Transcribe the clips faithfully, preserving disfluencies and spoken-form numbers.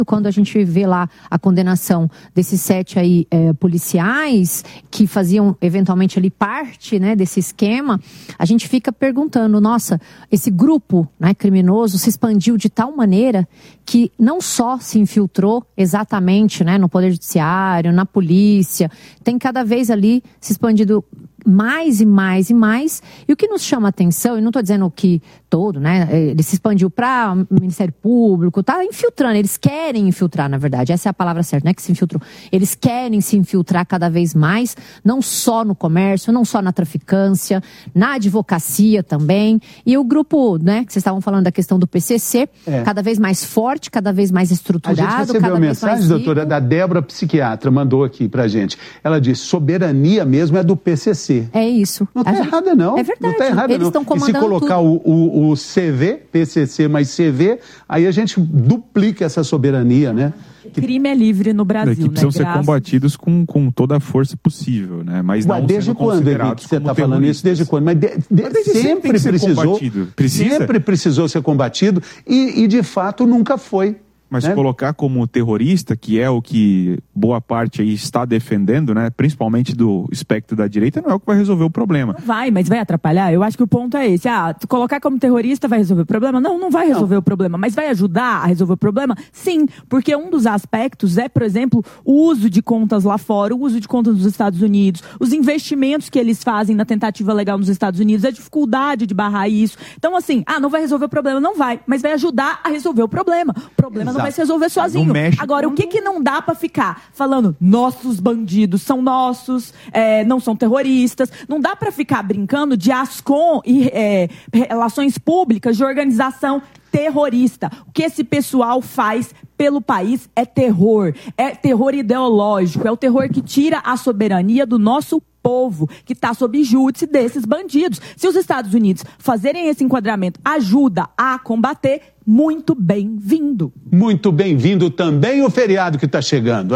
quando a gente vê lá a condenação desses sete aí, é, policiais que faziam eventualmente ali parte, né, desse esquema, a gente fica perguntando, nossa, esse grupo, né, criminoso se expandiu de tal maneira que não só se infiltrou exatamente, né, no Poder Judiciário, na polícia, tem cada vez ali se expandido mais e mais e mais, e o que nos chama a atenção, e não estou dizendo que todo, né, ele se expandiu para o Ministério Público, tá infiltrando, eles querem infiltrar, na verdade, essa é a palavra certa, não é que se infiltrou, eles querem se infiltrar cada vez mais, não só no comércio, não só na traficância, na advocacia também, e o grupo, né, que vocês estavam falando da questão do P C C, é. cada vez mais forte, cada vez mais estruturado, a gente recebeu cada uma vez mensagem, mais doutora, da Débora, psiquiatra, mandou aqui pra gente, ela disse, soberania mesmo é do P C C. É isso. Não está errada, não. É verdade. Não está errada, Eles estão comandando. E se colocar o, o, o C V, P C C mais C V, aí a gente duplica essa soberania, né? O crime é livre no Brasil, que né? precisam ser Graças... combatidos com, com toda a força possível, né? Mas Ué, não desde quando, Henrique, você está falando isso? Desde quando? Mas, de, de, Mas desde sempre, sempre precisou. Precisa? Sempre precisou ser combatido e, e de fato, nunca foi. Mas né? colocar como terrorista, que é o que boa parte aí está defendendo, né, principalmente do espectro da direita, não é o que vai resolver o problema. Não vai, mas vai atrapalhar? Eu acho que o ponto é esse. Ah, tu colocar como terrorista vai resolver o problema? Não, não vai resolver não. o problema. Mas vai ajudar a resolver o problema? Sim, porque um dos aspectos é, por exemplo, o uso de contas lá fora, o uso de contas nos Estados Unidos, os investimentos que eles fazem na tentativa legal nos Estados Unidos, a dificuldade de barrar isso. Então, assim, ah, não vai resolver o problema? Não vai, mas vai ajudar a resolver o problema. O problema Exato. não vai se resolver sozinho. Agora, o que, que não dá pra ficar falando nossos bandidos são nossos, é, não são terroristas, não dá pra ficar brincando de ASCOM e é, relações públicas de organização terrorista. O que esse pessoal faz pelo país é terror, é terror ideológico, é o terror que tira a soberania do nosso povo, que está sob júdice desses bandidos. Se os Estados Unidos fazerem esse enquadramento ajuda a combater, muito bem-vindo. Muito bem-vindo também o feriado que está chegando.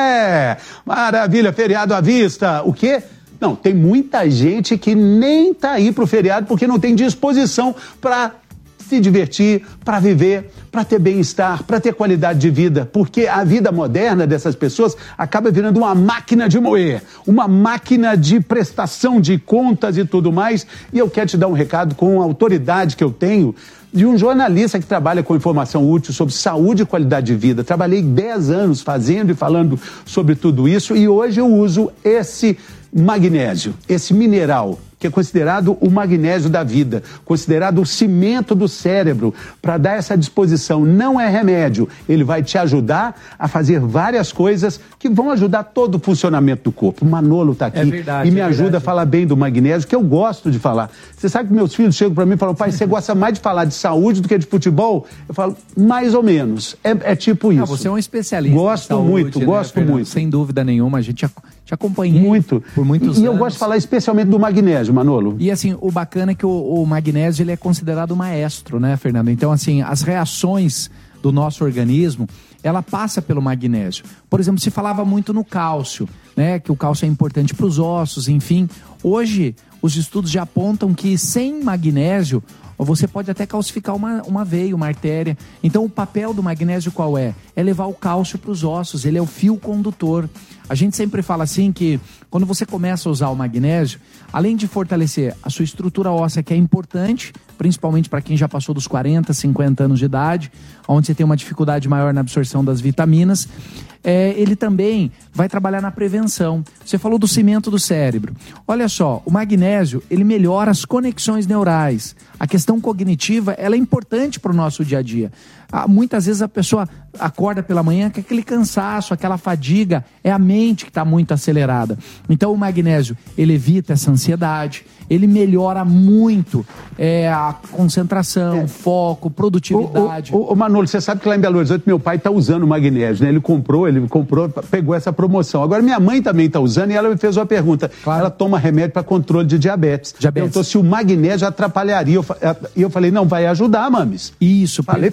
É, maravilha, feriado à vista. O quê? Não, tem muita gente que nem está aí para o feriado porque não tem disposição para se divertir, para viver, para ter bem-estar, para ter qualidade de vida, porque a vida moderna dessas pessoas acaba virando uma máquina de moer, uma máquina de prestação de contas e tudo mais. E eu quero te dar um recado com a autoridade que eu tenho de um jornalista que trabalha com informação útil sobre saúde e qualidade de vida. Trabalhei dez anos fazendo e falando sobre tudo isso e hoje eu uso esse magnésio, esse mineral, que é considerado o magnésio da vida, considerado o cimento do cérebro, para dar essa disposição. Não é remédio, ele vai te ajudar a fazer várias coisas que vão ajudar todo o funcionamento do corpo. O Manolo está aqui é verdade, e me é ajuda verdade. a falar bem do magnésio, que eu gosto de falar. Você sabe que meus filhos chegam para mim e falam, pai, você gosta mais de falar de saúde do que de futebol? Eu falo, mais ou menos, é, é tipo isso. Ah, você é um especialista Gosto saúde, muito, né, gosto Fernando? muito. Sem dúvida nenhuma, a gente te acompanhei muito. por muitos e, anos. E eu gosto de falar especialmente do magnésio, Manolo. E assim, o bacana é que o, o magnésio ele é considerado maestro, né, Fernando? Então, assim, as reações do nosso organismo, ela passa pelo magnésio. Por exemplo, se falava muito no cálcio, né, que o cálcio é importante para os ossos, enfim. Hoje, os estudos já apontam que sem magnésio, você pode até calcificar uma, uma veia, uma artéria. Então, o papel do magnésio qual é? É levar o cálcio para os ossos, ele é o fio condutor. A gente sempre fala assim que quando você começa a usar o magnésio, além de fortalecer a sua estrutura óssea, que é importante, principalmente para quem já passou dos quarenta, cinquenta anos de idade, onde você tem uma dificuldade maior na absorção das vitaminas, é, ele também vai trabalhar na prevenção. Você falou do cimento do cérebro. Olha só, o magnésio, ele melhora as conexões neurais. A questão cognitiva, ela é importante para o nosso dia a dia. Ah, muitas vezes a pessoa acorda pela manhã com aquele cansaço, aquela fadiga, é a mente que está muito acelerada. Então o magnésio, ele evita essa ansiedade, ele melhora muito é, a concentração, é. foco, produtividade. Ô, ô, ô, Manolo, você sabe que lá em Belo Horizonte meu pai está usando o magnésio, né? Ele comprou, ele comprou, pegou essa promoção. Agora minha mãe também está usando e ela me fez uma pergunta. Claro. Ela toma remédio para controle de diabetes. diabetes. Perguntou se o magnésio atrapalharia. E eu, eu falei, não, vai ajudar, mames. Isso, Falei para dona Sá.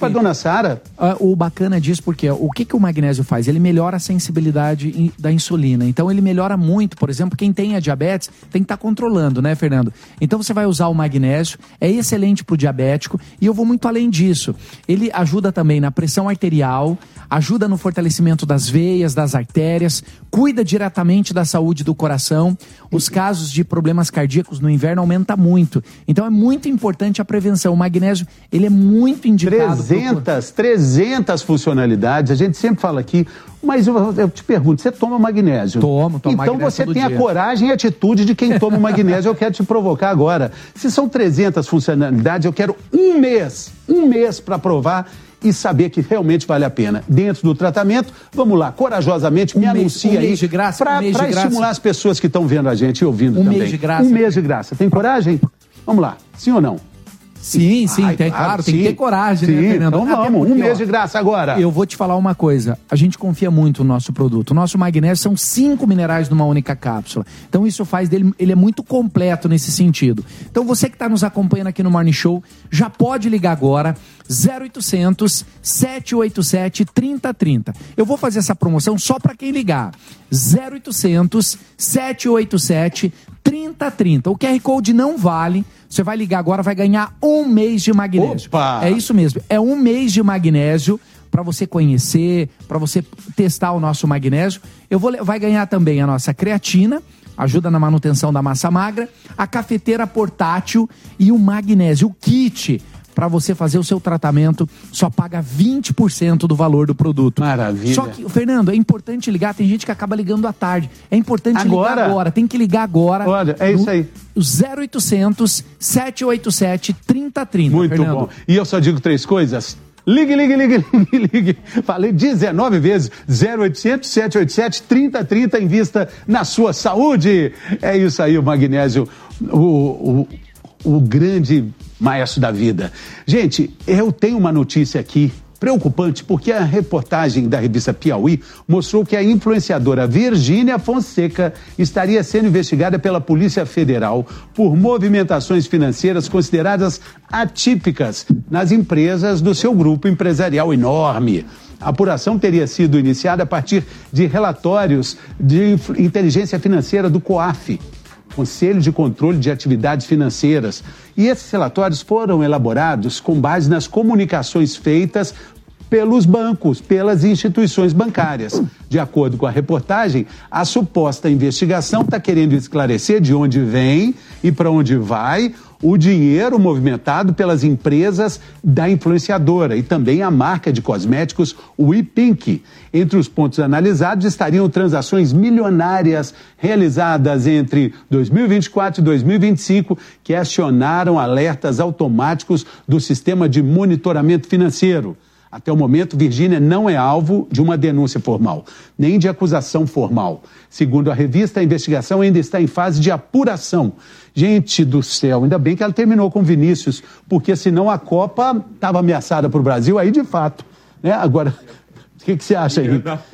Sara. O bacana disso, porque o que, que o magnésio faz? Ele melhora a sensibilidade da insulina. Então ele melhora muito, por exemplo, quem tem a diabetes tem que estar controlando, né, Fernando? Então você vai usar o magnésio, é excelente para o diabético, e eu vou muito além disso. Ele ajuda também na pressão arterial, ajuda no fortalecimento das veias, das artérias, cuida diretamente da saúde do coração. Os casos de problemas cardíacos no inverno aumentam muito. Então é muito importante a prevenção. O magnésio, ele é muito indicado. trezentas, trezentas funcionalidades. A gente sempre fala aqui, mas eu, eu te pergunto, você toma magnésio? Tomo, tomo Então magnésio você todo tem dia. a coragem e a atitude de quem toma o magnésio. Eu quero te provocar agora. Se são trezentas funcionalidades, eu quero um mês, um mês para provar e saber que realmente vale a pena. Dentro do tratamento, vamos lá, corajosamente, me Um mês- anuncia um aí. mês de graça, Pra, um mês pra de graça. estimular as pessoas que estão vendo a gente e ouvindo Um também. mês de graça. Um mês de graça. Tem coragem? Vamos lá. Sim ou não? Sim, sim, Ai, tem, claro, claro, tem sim. que ter coragem, Sim, né, Fernando? então Até vamos, um porque, mês ó, de graça agora. Eu vou te falar uma coisa, a gente confia muito no nosso produto. O nosso magnésio são cinco minerais numa única cápsula. Então isso faz dele, ele é muito completo nesse sentido. Então você que está nos acompanhando aqui no Morning Show, já pode ligar agora, zero oitocentos, sete oito sete, três zero três zero. Eu vou fazer essa promoção só para quem ligar. zero oitocentos, sete oito sete, três zero três zero. O Q R Code não vale. Você vai ligar agora, vai ganhar um mês de magnésio. Opa! É isso mesmo, é um mês de magnésio para você conhecer, para você testar o nosso magnésio. Eu vou, vai ganhar também a nossa creatina, ajuda na manutenção da massa magra, a cafeteira portátil e o magnésio, o kit. Para você fazer o seu tratamento, só paga vinte por cento do valor do produto. Maravilha. Só que, Fernando, é importante ligar, tem gente que acaba ligando à tarde. É importante Agora? ligar agora, tem que ligar agora. Olha, é isso aí. zero oitocentos, sete oito sete, três zero três zero. Muito Fernando. bom. E eu só digo três coisas. Ligue, ligue, ligue, ligue, ligue. Falei dezenove vezes. zero oitocentos, sete oito sete, três zero três zero. Invista na sua saúde. É isso aí, o magnésio, o, o, o grande maestro da vida. Gente, eu tenho uma notícia aqui preocupante, porque a reportagem da revista Piauí mostrou que a influenciadora Virgínia Fonseca estaria sendo investigada pela Polícia Federal por movimentações financeiras consideradas atípicas nas empresas do seu grupo empresarial enorme. A apuração teria sido iniciada a partir de relatórios de inteligência financeira do COAF, Conselho de Controle de Atividades Financeiras. E esses relatórios foram elaborados com base nas comunicações feitas pelos bancos, pelas instituições bancárias. De acordo com a reportagem, a suposta investigação está querendo esclarecer de onde vem e para onde vai o dinheiro movimentado pelas empresas da influenciadora e também a marca de cosméticos WePink. Entre os pontos analisados estariam transações milionárias realizadas entre dois mil e vinte e quatro e dois mil e vinte e cinco que acionaram alertas automáticos do sistema de monitoramento financeiro. Até o momento, Virgínia não é alvo de uma denúncia formal, nem de acusação formal. Segundo a revista, a investigação ainda está em fase de apuração. Gente do céu, ainda bem que ela terminou com Vinícius, porque senão a Copa estava ameaçada para o Brasil, aí de fato. Né? Agora, o que, que você acha aí?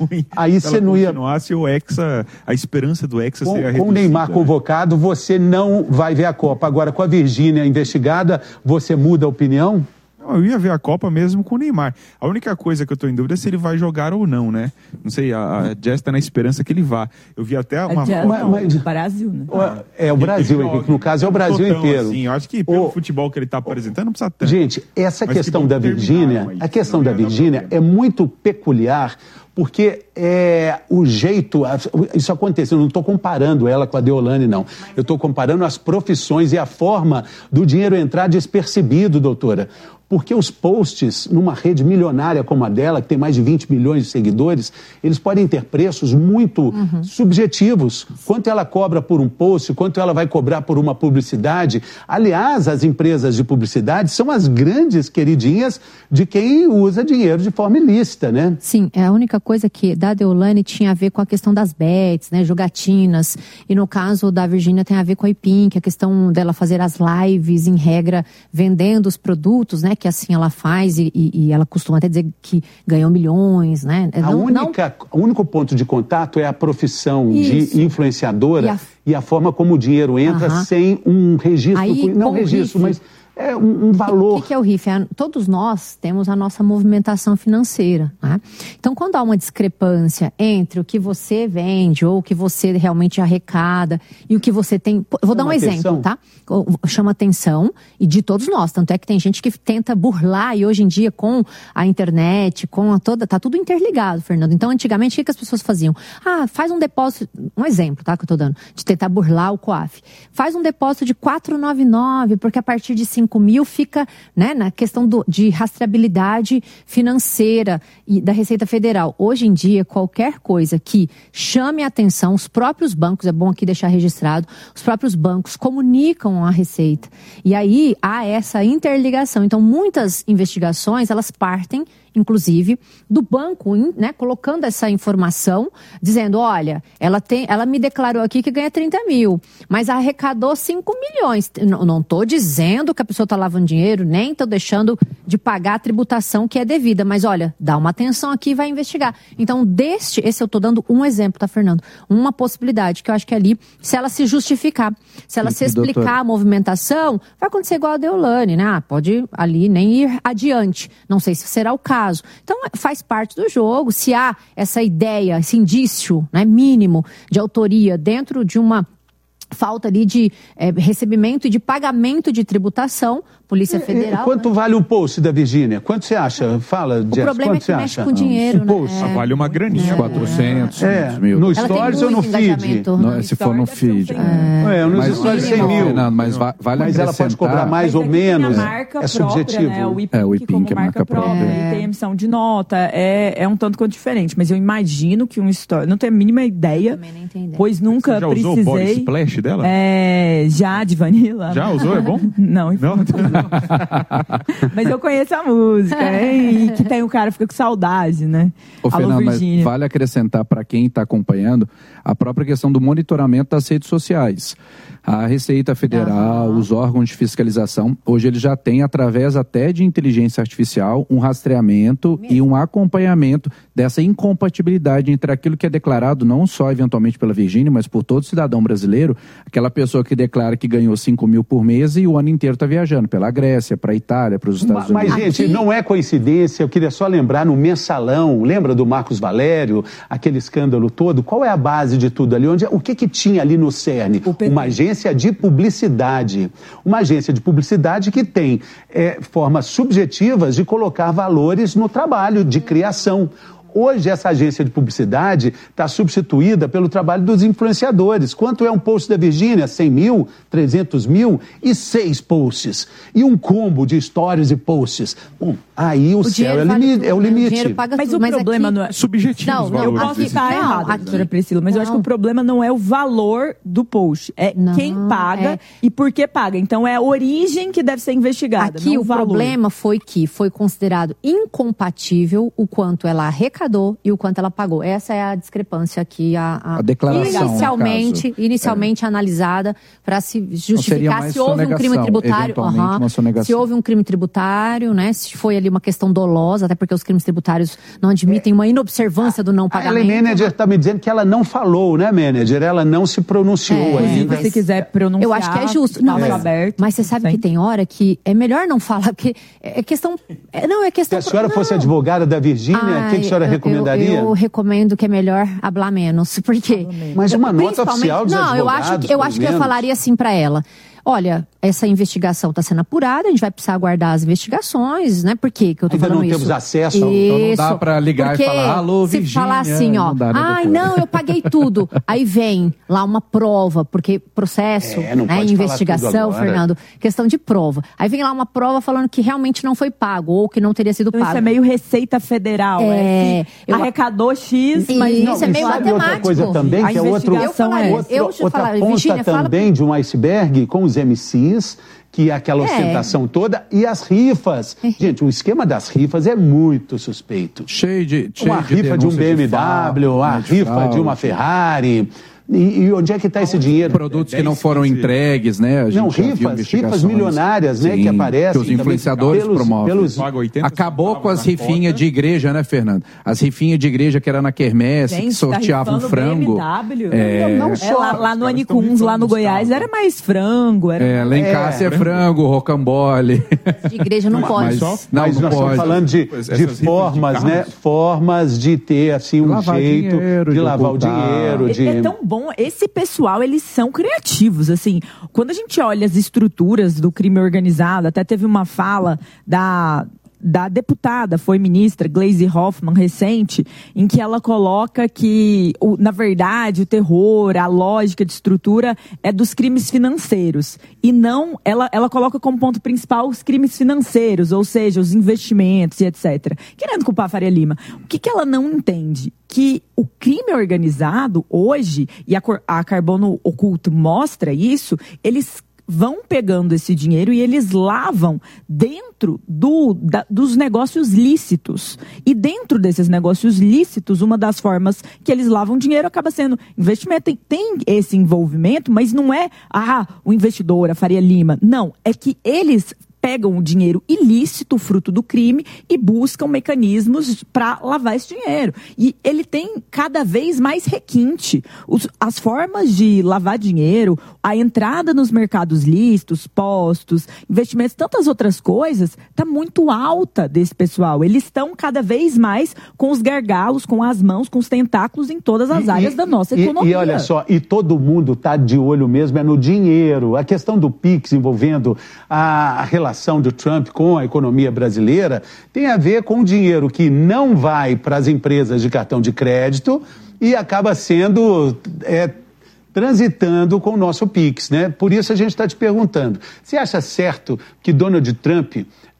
Aí você não ia... Se o Hexa, a esperança do Hexa Com, seria com reduzida, o Neymar né? convocado, você não vai ver a Copa. Agora, com a Virgínia investigada, você muda a opinião? Eu ia ver a Copa mesmo com o Neymar. A única coisa que eu tô em dúvida é se ele vai jogar ou não, né? Não sei, a, a Jess tá na esperança que ele vá. Eu vi até uma Jazz, foto... não, mas- o Brasil, né? É o Brasil, Ele Henrique. No caso, é o Brasil Totão, inteiro. Assim, eu acho que pelo Ô, futebol que ele tá apresentando, não precisa tanto. Gente, essa Mas questão que bom da que Virgínia, terminaram aí, a questão senão da ia dar Virgínia problema. é muito peculiar, porque é, o jeito, a- isso aconteceu, eu não estou comparando ela com a Deolane, não. Eu estou comparando as profissões e a forma do dinheiro entrar despercebido, doutora. Porque os posts numa rede milionária como a dela, que tem mais de vinte milhões de seguidores, eles podem ter preços muito subjetivos. Quanto ela cobra por um post, quanto ela vai cobrar por uma publicidade. Aliás, as empresas de publicidade são as grandes queridinhas de quem usa dinheiro de forma ilícita, né? Sim, é a única coisa que da Deolane tinha a ver com a questão das bets, né, jogatinas, e no caso da Virgínia tem a ver com a iPink, a questão dela fazer as lives, em regra, vendendo os produtos, né, que assim ela faz, e, e, e ela costuma até dizer que ganhou milhões, né. A Não- não- única, O único ponto de contato é a profissão Isso. de influenciadora E a- e a forma como o dinheiro entra Aham. sem um registro, Aí, não com o registro, R I mas F, é um, um valor. O que, que é o R I F? É, todos nós temos a nossa movimentação financeira, né? Então, quando há uma discrepância entre o que você vende ou o que você realmente arrecada e o que você tem... Eu vou dar um exemplo, tá? Chama atenção, e de todos nós. Tanto é que tem gente que tenta burlar, e hoje em dia com a internet, com a toda... Tá tudo interligado, Fernando. Então, antigamente, o que, que as pessoas faziam? Ah, faz um depósito... Um exemplo, tá? Que eu tô dando. De tentar burlar o COAF. Faz um depósito de quatrocentos e noventa e nove, porque a partir de cinco mil fica, né, na questão do, de rastreabilidade financeira e da Receita Federal. Hoje em dia, qualquer coisa que chame a atenção, os próprios bancos, é bom aqui deixar registrado, os próprios bancos comunicam a Receita. E aí há essa interligação. Então, muitas investigações, elas partem, inclusive, do banco, né, colocando essa informação, dizendo, olha, ela, tem, ela me declarou aqui que ganha trinta mil, mas arrecadou cinco milhões. Não estou dizendo que a pessoa está lavando dinheiro, nem estou deixando de pagar a tributação que é devida, mas olha, dá uma atenção aqui e vai investigar. Então, deste, esse eu estou dando um exemplo, tá, Fernando? Uma possibilidade, que eu acho que ali, se ela se justificar, se ela e, se explicar doutor... a movimentação, vai acontecer igual a Deolane, né? Ah, pode ali nem ir adiante. Não sei se será o caso. Então, faz parte do jogo. Se há essa ideia, esse indício, né, mínimo de autoria dentro de uma falta ali de é, recebimento e de pagamento de tributação, Polícia Federal... E, e quanto, né, vale o post da Virgínia? Quanto você acha? Fala, Jess, o problema quanto é que mexe com dinheiro, né? É. Vale uma graninha. É. quatrocentos, é. mil. No Stories ou no feed? No, se for no feed. É, é nos mas, Stories cem mil. Não, mas va vale mas ela pode cobrar mais ou menos. Marca é própria, subjetivo. Né? O I P é, o I P I como é marca própria. própria. É. Tem emissão de nota. É, é um tanto quanto diferente. Mas eu imagino que um Story... Não tenho a mínima ideia. Também nem tem ideia. Pois nunca Você já precisei... usou o body splash dela? É, já, de Vanilla. Já usou? É bom? Não, não. Mas eu conheço a música, hein? E que tem o cara que fica com saudade, né? Ô, Alô, Fernando, mas Virgínia. vale acrescentar para quem está acompanhando a própria questão do monitoramento das redes sociais. A Receita Federal, uhum. os órgãos de fiscalização, hoje eles já têm, através até de inteligência artificial, um rastreamento Mesmo? e um acompanhamento dessa incompatibilidade entre aquilo que é declarado, não só eventualmente pela Virgínia, mas por todo cidadão brasileiro, aquela pessoa que declara que ganhou cinco mil por mês e o ano inteiro está viajando pela Grécia, para a Itália, para os Estados mas, Unidos. Mas, gente, Aqui... não é coincidência, eu queria só lembrar no Mensalão, lembra do Marcos Valério, aquele escândalo todo? Qual é a base de tudo ali? Onde, o que que tinha ali no CERN? Uma agência de publicidade. Uma agência de publicidade que tem é, formas subjetivas de colocar valores no trabalho de criação. Hoje, essa agência de publicidade está substituída pelo trabalho dos influenciadores. Quanto é um post da Virgínia? cem mil, trezentos mil e seis posts. E um combo de stories e posts. Bom, aí o, o céu é, vale limite, tudo, é o limite. O mas tudo, o mas problema aqui... não é... Subjetivo não, os valores. Eu posso estar errado, doutora Priscila, mas não. eu acho que o problema não é o valor do post. É não, quem paga é... e por que paga. Então, é a origem que deve ser investigada, aqui não o, o valor. problema foi que foi considerado incompatível o quanto ela arrecadou e o quanto ela pagou. Essa é a discrepância aqui, a, a, a declaração, inicialmente, inicialmente é. analisada para se justificar se houve um crime tributário, uhum, se houve um crime tributário, né? Se foi ali uma questão dolosa, até porque os crimes tributários não admitem é. uma inobservância do não pagamento. A manager está me dizendo que ela não falou, né, manager? Ela não se pronunciou é, ainda. Se você quiser pronunciar, eu acho que é justo. Não, mas, aberto, mas você sabe sim. que tem hora que é melhor não falar, porque é questão... É, não, é questão... Se a senhora não. fosse advogada da Virgínia, o que, que a senhora eu, recomendaria? Eu, eu recomendo que é melhor hablar menos, porque... Mas uma nota oficial dos não, advogados, eu acho que eu, acho que eu falaria assim para ela. Olha, essa investigação está sendo apurada, a gente vai precisar aguardar as investigações, né? Por quê que eu tô Ainda falando não isso? temos acesso. Isso. Então não dá para ligar porque e falar, alô, Virgínia. Se falar assim, ó, não dá, né, ai, não, eu paguei tudo. Aí vem lá uma prova, porque processo, é, não né, pode investigação, Fernando, questão de prova. Aí vem lá uma prova falando que realmente não foi pago, ou que não teria sido então, pago. Isso é meio Receita Federal, é, é eu... arrecadou X, e mas isso é meio sabe matemático. Outra coisa também, a que é outro, eu falaria, outro, eu outra falar, ponta Virgínia, também fala... de um iceberg com os M Cs, que é aquela ostentação é. toda, e as rifas. Gente, o esquema das rifas é muito suspeito. Cheio de cheio Uma de rifa de um B M W, de a rifa de uma Ferrari. E, e onde é que está esse dinheiro? Produtos que não foram entregues, né? A gente não, já viu rifas, investigações. rifas milionárias, né, Sim, que aparecem. Que os influenciadores pelos, promovem. Pelos... Acabou com as rifinhas de igreja, né, Fernando? As rifinhas de igreja que era na quermesse, Gente, que sorteavam tá frango. B M W. É, não, não só. É, lá, lá no Anicuns, lá no Goiás, era mais frango. Era... É, lá em casa é frango, rocambole. De igreja não pode. Mas, não, mas não nós pode. estamos falando de, de formas, de né? Formas de ter, assim, um lavar jeito dinheiro, de, de lavar ocultar. o dinheiro. De... É tão bom. Esse pessoal, eles são criativos, assim. Quando a gente olha as estruturas do crime organizado, até teve uma fala da... da deputada, foi ministra, Gleisi Hoffmann, recente, em que ela coloca que, o, na verdade, o terror, a lógica de estrutura é dos crimes financeiros. E não, ela, ela coloca como ponto principal os crimes financeiros, ou seja, os investimentos e etcétera. Querendo culpar a Faria Lima. O que, que ela não entende? Que o crime organizado, hoje, e a, a Carbono Oculto mostra isso, eles vão pegando esse dinheiro e eles lavam dentro do, da, dos negócios lícitos. E dentro desses negócios lícitos, uma das formas que eles lavam dinheiro acaba sendo investimento. Tem, tem esse envolvimento, mas não é, ah, o investidor, a Faria Lima. Não, é que eles pegam o dinheiro ilícito, fruto do crime, e buscam mecanismos para lavar esse dinheiro. E ele tem cada vez mais requinte. Os, as formas de lavar dinheiro, a entrada nos mercados lícitos, postos, investimentos, tantas outras coisas, está muito alta desse pessoal. Eles estão cada vez mais com os gargalos, com as mãos, com os tentáculos em todas as e, áreas e, da nossa e, economia. E olha só, e todo mundo está de olho mesmo é no dinheiro. A questão do Pix envolvendo a, a relação do Trump com a economia brasileira tem a ver com o dinheiro que não vai para as empresas de cartão de crédito e acaba sendo é, transitando com o nosso Pix, né? Por isso a gente está te perguntando, você acha certo que Donald Trump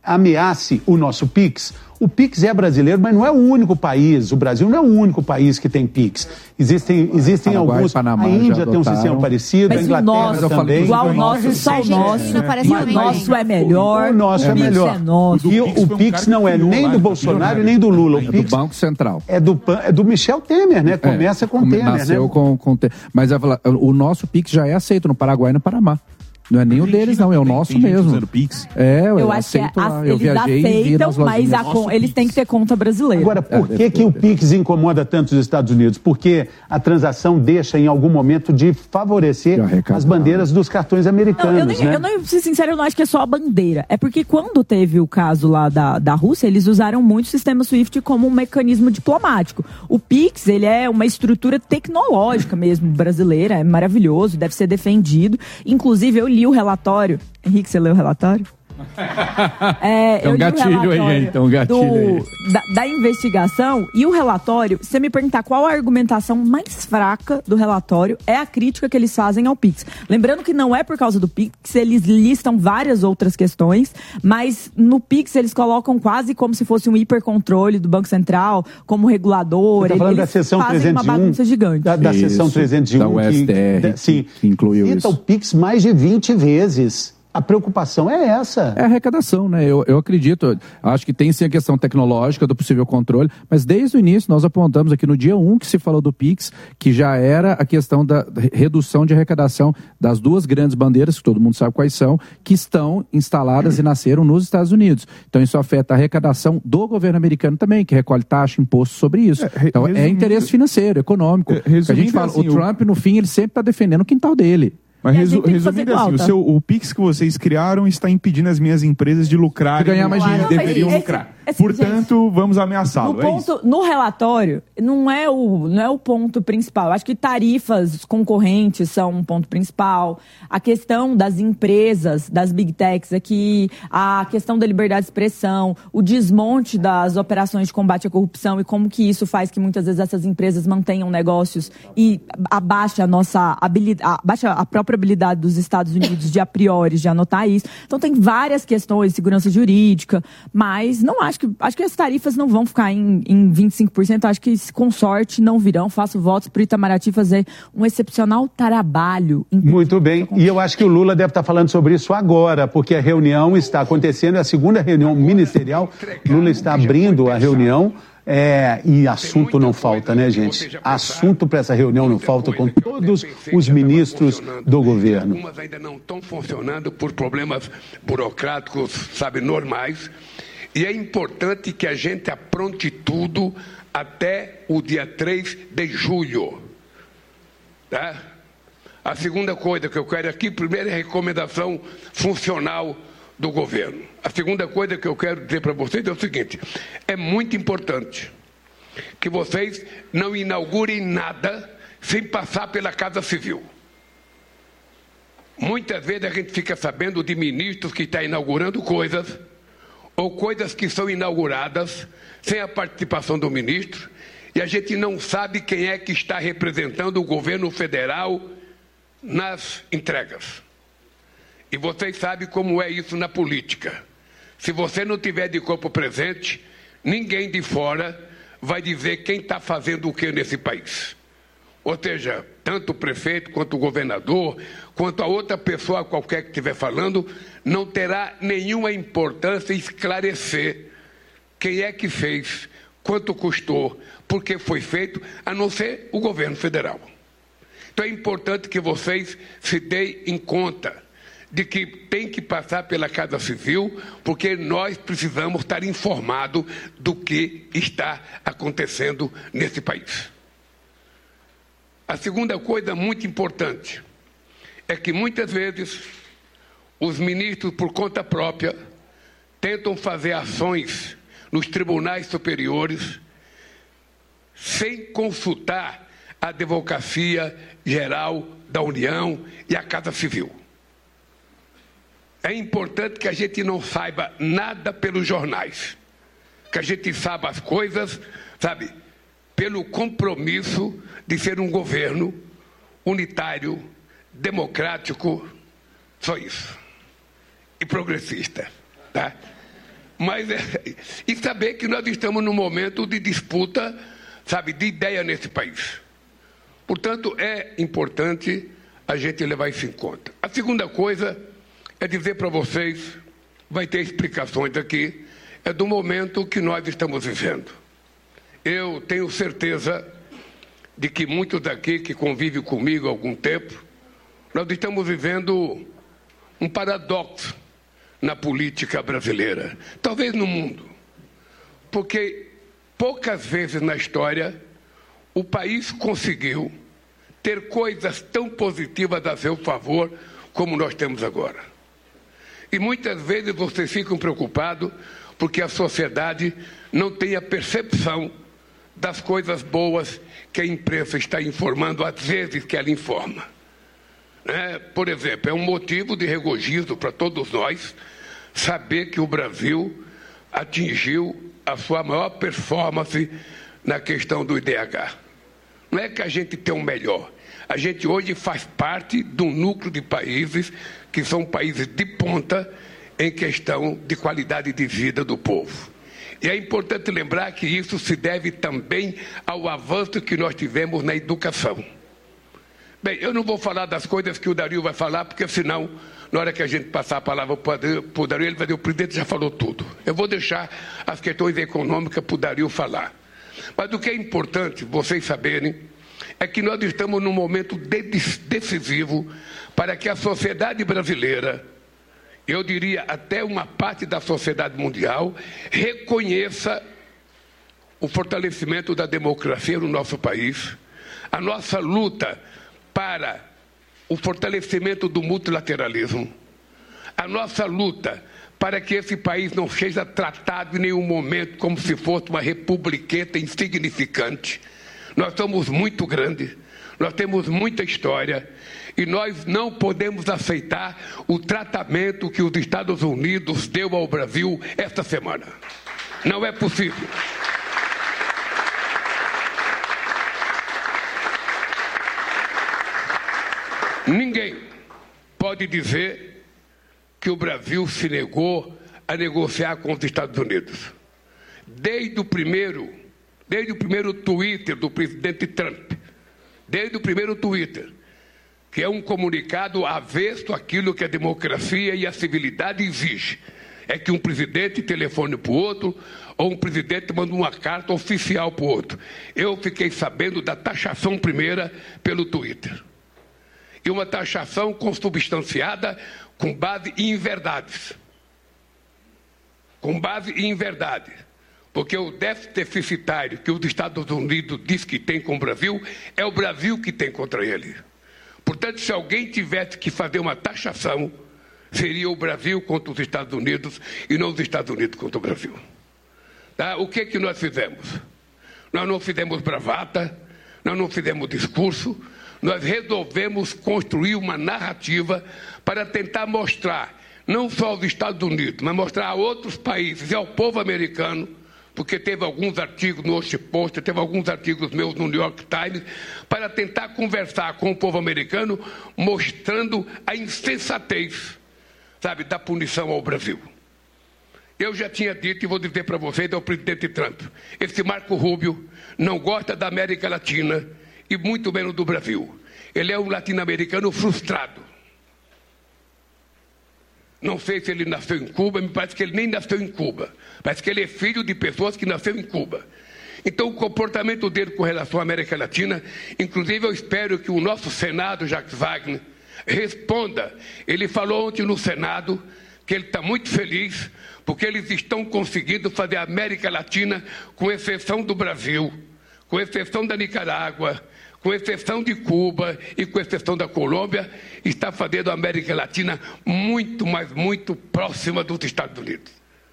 ameace o nosso Pix? O Pix é brasileiro, mas não é o único país. O Brasil não é o único país que tem Pix. Existem, existem Paraguai, alguns. Panamá a Índia tem um adotaram. sistema parecido, Mas a Inglaterra o nosso, também. igual o nosso, só o nosso. É, E o nosso é melhor. O nosso é o Pix melhor. é nosso. E o, o Pix não é nem do Bolsonaro nem do Lula. O É Pix do Banco Central. é do, é do Michel Temer, né? Começa É, com Temer, nasceu né? com, com Temer. Mas eu falo, o nosso Pix já é aceito no Paraguai e no Panamá. Não é nem o deles, não, é o nosso tem gente mesmo. usando Pix? É, eu, Eu acho que é, aceito lá. a, Eu eles viajei e vi aceitam, nas mas a lojinhas. con- eles têm que ter conta brasileira. Agora, por É, que, que o deve ter. Pix incomoda tanto os Estados Unidos? Porque a transação deixa, em algum momento, de favorecer De arrecadar. as bandeiras dos cartões Não, americanos, eu, nem, né? eu não, pra ser sincero, eu não acho que é só a bandeira. É porque quando teve o caso lá da, da Rússia, eles usaram muito o sistema SWIFT como um mecanismo diplomático. O Pix, ele é uma estrutura tecnológica mesmo, brasileira, é maravilhoso, deve ser defendido. Inclusive, eu li o relatório. Henrique, você leu o relatório? É, Tem um eu li o gatilho aí, relatório hein? Tem um gatilho do- aí. Da, da investigação e o relatório, se você me perguntar qual a argumentação mais fraca do relatório, é a crítica que eles fazem ao Pix. Lembrando que não é por causa do Pix, eles listam várias outras questões, mas no Pix eles colocam quase como se fosse um hipercontrole do Banco Central, como regulador. Você está falando eles da seção fazem trezentos e um? uma bagunça gigante. Da, da Isso, seção trezentos e um. da U S T R, que, que- sim, que incluiu cita isso. o Pix mais de vinte vezes. A preocupação é essa. É arrecadação, né? Eu, eu acredito, acho que tem sim a questão tecnológica do possível controle, mas desde o início nós apontamos aqui no dia um que se falou do Pix, que já era a questão da redução de arrecadação das duas grandes bandeiras, que todo mundo sabe quais são, que estão instaladas e nasceram nos Estados Unidos. Então isso afeta a arrecadação do governo americano também, que recolhe taxa, imposto sobre isso. É, re- então é resumindo- interesse financeiro, econômico. É, Que a gente resumindo fala, assim, o Trump, no fim, ele sempre está defendendo o quintal dele. Mas E a resu- gente tem que resumindo fazer assim, o, igual, tá? seu, o Pix que vocês criaram está impedindo as minhas empresas de lucrar. De ganhar mais dinheiro. Não, mas Deveriam esse- lucrar. esse- Portanto, vamos No, ameaçá-lo. É isso. ponto, no relatório, não é, o, não é o ponto principal. Acho que tarifas concorrentes são um ponto principal. A questão das empresas, das big techs aqui, a questão da liberdade de expressão, o desmonte das operações de combate à corrupção e como que isso faz que muitas vezes essas empresas mantenham negócios e abaixa a nossa habilidade, abaixa a própria habilidade dos Estados Unidos de a priori de anotar isso. Então tem várias questões, segurança jurídica, mas não acho que acho que as tarifas não vão ficar em, em vinte e cinco por cento, acho que com sorte não virão. Faço votos para o Itamaraty fazer um excepcional trabalho. Muito bem, e eu acho que o Lula deve estar falando sobre isso agora, porque a reunião está acontecendo, é a segunda reunião ministerial, Lula está abrindo a reunião É, e assunto não falta, né, gente? Assunto para essa reunião não falta com todos os ministros do governo. Algumas ainda não estão funcionando por problemas burocráticos, sabe, normais. E é importante que a gente apronte tudo até o dia três de julho. Tá? A segunda coisa que eu quero aqui, primeiro, é a recomendação funcional do governo. A segunda coisa que eu quero dizer para vocês é o seguinte: é muito importante que vocês não inaugurem nada sem passar pela Casa Civil. Muitas vezes a gente fica sabendo de ministros que estão inaugurando coisas, ou coisas que são inauguradas sem a participação do ministro, e a gente não sabe quem é que está representando o governo federal nas entregas. E vocês sabem como é isso na política. Se você não tiver de corpo presente, ninguém de fora vai dizer quem está fazendo o que nesse país. Ou seja, tanto o prefeito, quanto o governador, quanto a outra pessoa qualquer que estiver falando, não terá nenhuma importância esclarecer quem é que fez, quanto custou, por que foi feito, a não ser o governo federal. Então é importante que vocês se deem em conta de que tem que passar pela Casa Civil, porque nós precisamos estar informados do que está acontecendo nesse país. A segunda coisa muito importante é que muitas vezes os ministros, por conta própria, tentam fazer ações nos tribunais superiores sem consultar a Advocacia Geral da União e a Casa Civil. É importante que a gente não saiba nada pelos jornais, que a gente saiba as coisas, sabe, pelo compromisso de ser um governo unitário, democrático, só isso, e progressista, tá? Mas é, e saber que nós estamos num momento de disputa, sabe, de ideia nesse país. Portanto, é importante a gente levar isso em conta. A segunda coisa é dizer para vocês, vai ter explicações aqui, é do momento que nós estamos vivendo. Eu tenho certeza de que muitos daqui que convivem comigo há algum tempo, nós estamos vivendo um paradoxo na política brasileira, talvez no mundo, porque poucas vezes na história o país conseguiu ter coisas tão positivas a seu favor como nós temos agora. E muitas vezes vocês ficam preocupados porque a sociedade não tem a percepção das coisas boas que a imprensa está informando, às vezes que ela informa. É, por exemplo, é um motivo de regozijo para todos nós saber que o Brasil atingiu a sua maior performance na questão do I D H. Não é que a gente tem o melhor. A gente hoje faz parte de um núcleo de países que são países de ponta em questão de qualidade de vida do povo. E é importante lembrar que isso se deve também ao avanço que nós tivemos na educação. Bem, eu não vou falar das coisas que o Dario vai falar, porque senão, na hora que a gente passar a palavra para o Dario, ele vai dizer, o presidente já falou tudo. Eu vou deixar as questões econômicas para o Dario falar. Mas o que é importante vocês saberem é que nós estamos num momento decisivo para que a sociedade brasileira, eu diria até uma parte da sociedade mundial, reconheça o fortalecimento da democracia no nosso país, a nossa luta para o fortalecimento do multilateralismo, a nossa luta para que esse país não seja tratado em nenhum momento como se fosse uma republiqueta insignificante. Nós somos muito grandes, nós temos muita história e nós não podemos aceitar o tratamento que os Estados Unidos deu ao Brasil esta semana. Não é possível. Ninguém pode dizer que o Brasil se negou a negociar com os Estados Unidos. Desde o primeiro, desde o primeiro Twitter do presidente Trump, desde o primeiro Twitter, que é um comunicado avesso àquilo que a democracia e a civilidade exigem. é que um presidente telefone para o outro, ou um presidente manda uma carta oficial para o outro. Eu fiquei sabendo da taxação primeira pelo Twitter. E uma taxação consubstanciada com base em verdades. Com base em verdade. Porque o déficit deficitário que os Estados Unidos diz que tem com o Brasil, é o Brasil que tem contra ele. Portanto, se alguém tivesse que fazer uma taxação, seria o Brasil contra os Estados Unidos e não os Estados Unidos contra o Brasil. Tá? O que que nós fizemos? Nós não fizemos bravata, nós não fizemos discurso, nós resolvemos construir uma narrativa para tentar mostrar, não só aos Estados Unidos, mas mostrar a outros países e ao povo americano, porque teve alguns artigos no Washington Post, teve alguns artigos meus no New York Times, para tentar conversar com o povo americano, mostrando a insensatez, sabe, da punição ao Brasil. Eu já tinha dito, e vou dizer para vocês, ao presidente Trump, esse Marco Rubio não gosta da América Latina e muito menos do Brasil. Ele é um latino-americano frustrado. Não sei se ele nasceu em Cuba, me parece que ele nem nasceu em Cuba. Parece que ele é filho de pessoas que nasceram em Cuba. Então, o comportamento dele com relação à América Latina, inclusive eu espero que o nosso Senado, Jacques Wagner, responda. Ele falou ontem no Senado que ele está muito feliz porque eles estão conseguindo fazer a América Latina, com exceção do Brasil, com exceção da Nicarágua, com exceção de Cuba e com exceção da Colômbia, está fazendo a América Latina muito, mas muito próxima dos Estados Unidos.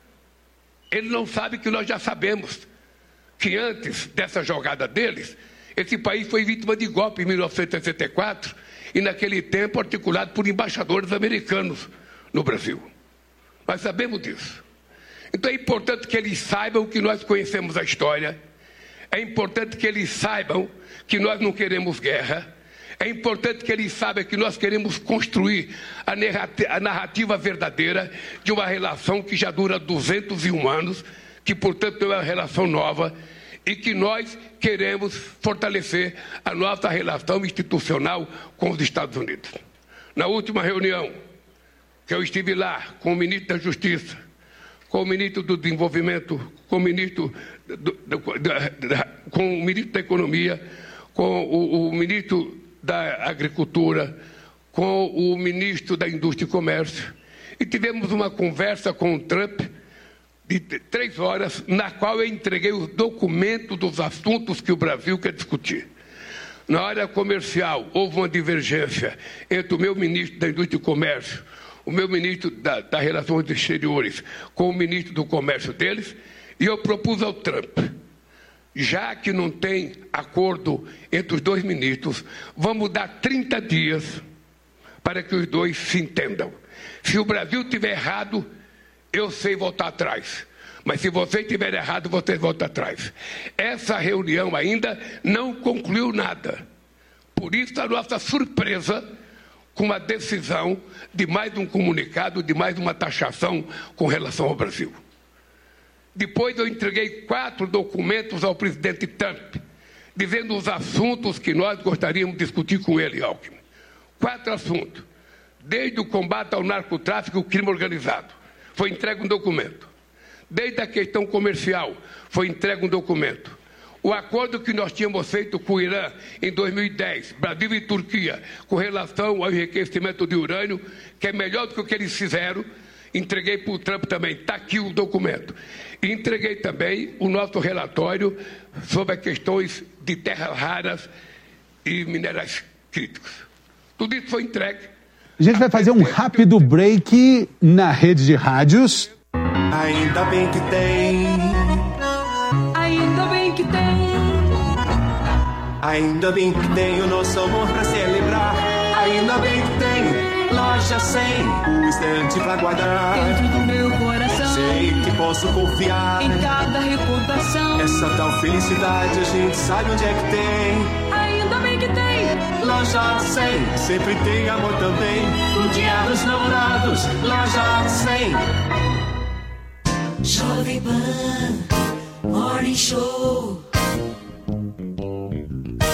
Ele não sabe que nós já sabemos que antes dessa jogada deles, esse país foi vítima de golpe em mil novecentos e sessenta e quatro e naquele tempo articulado por embaixadores americanos no Brasil. Nós sabemos disso. Então é importante que eles saibam que nós conhecemos a história, é importante que eles saibam que nós não queremos guerra, é importante que eles saibam que nós queremos construir a narrativa verdadeira de uma relação que já dura duzentos e um anos, que portanto é uma relação nova, e que nós queremos fortalecer a nossa relação institucional com os Estados Unidos. Na última reunião, que eu estive lá com o ministro da Justiça, com o ministro do Desenvolvimento, com o ministro, do, do, da, da, com o ministro da Economia, com o, o ministro da Agricultura, com o ministro da Indústria e Comércio, e tivemos uma conversa com o Trump de três horas, na qual eu entreguei os documentos dos assuntos que o Brasil quer discutir. Na área comercial, houve uma divergência entre o meu ministro da Indústria e Comércio, o meu ministro da, das Relações Exteriores, com o ministro do Comércio deles, e eu propus ao Trump, já que não tem acordo entre os dois ministros, vamos dar trinta dias para que os dois se entendam. Se o Brasil estiver errado, eu sei voltar atrás. Mas se você estiver errado, você volta atrás. Essa reunião ainda não concluiu nada. Por isso a nossa surpresa com a decisão de mais um comunicado, de mais uma taxação com relação ao Brasil. Depois eu entreguei quatro documentos ao presidente Trump, dizendo os assuntos que nós gostaríamos de discutir com ele, Alckmin. Quatro assuntos. Desde o combate ao narcotráfico e o crime organizado, foi entregue um documento. Desde a questão comercial, foi entregue um documento. O acordo que nós tínhamos feito com o Irã em dois mil e dez, Brasil e Turquia, com relação ao enriquecimento de urânio, que é melhor do que o que eles fizeram, entreguei para o Trump também. Está aqui o documento. E entreguei também o nosso relatório sobre as questões de terras raras e minerais críticos. Tudo isso foi entregue. A gente vai fazer um rápido break na rede de rádios. Ainda bem que tem. Ainda bem que tem. Ainda bem que tem o nosso amor pra celebrar. Ainda bem que tem Loja cem, um instante pra guardar dentro do meu coração. Sei que posso confiar em cada recordação. Essa tal felicidade a gente sabe onde é que tem. Ainda bem que tem Loja cem, sempre tem amor também. No dia dos namorados, Loja cem. Jovem Pan Morning Show.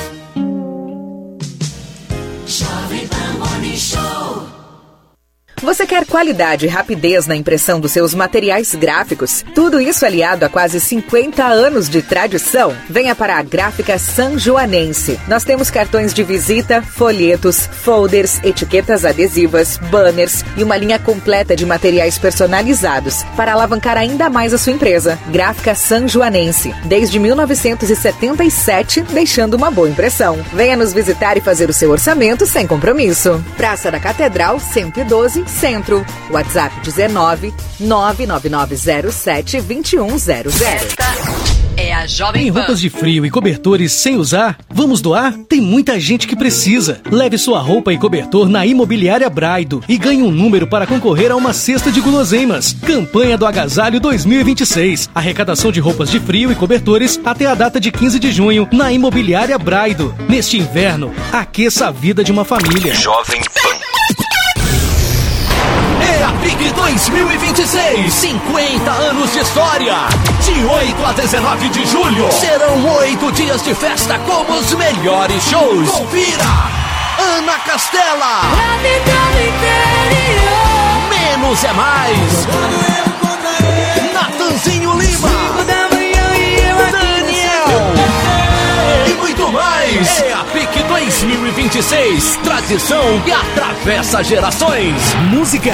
Jovem Pan Morning Show. Você quer qualidade e rapidez na impressão dos seus materiais gráficos? Tudo isso aliado a quase cinquenta anos de tradição? Venha para a Gráfica Sanjoanense. Nós temos cartões de visita, folhetos, folders, etiquetas adesivas, banners e uma linha completa de materiais personalizados para alavancar ainda mais a sua empresa. Gráfica Sanjoanense, desde mil novecentos e setenta e sete, deixando uma boa impressão. Venha nos visitar e fazer o seu orçamento sem compromisso. Praça da Catedral, cento e doze, Centro. WhatsApp dezenove, nove nove nove zero sete, dois um zero zero. É a Jovem Pan. Tem roupas de frio e cobertores sem usar? Vamos doar? Tem muita gente que precisa. Leve sua roupa e cobertor na Imobiliária Braido e ganhe um número para concorrer a uma cesta de guloseimas. Campanha do Agasalho dois mil e vinte e seis. Arrecadação de roupas de frio e cobertores até a data de quinze de junho na Imobiliária Braido. Neste inverno, aqueça a vida de uma família. Jovem Pan. É a P I C dois mil e vinte e seis, cinquenta anos de história. De oito a dezenove de julho, serão oito dias de festa com os melhores shows. Confira! Ana Castela. Menos é mais. Natanzinho Lima. Daniel. E muito mais. É a P I C dois mil e vinte e seis. Tradição que atravessa gerações. Música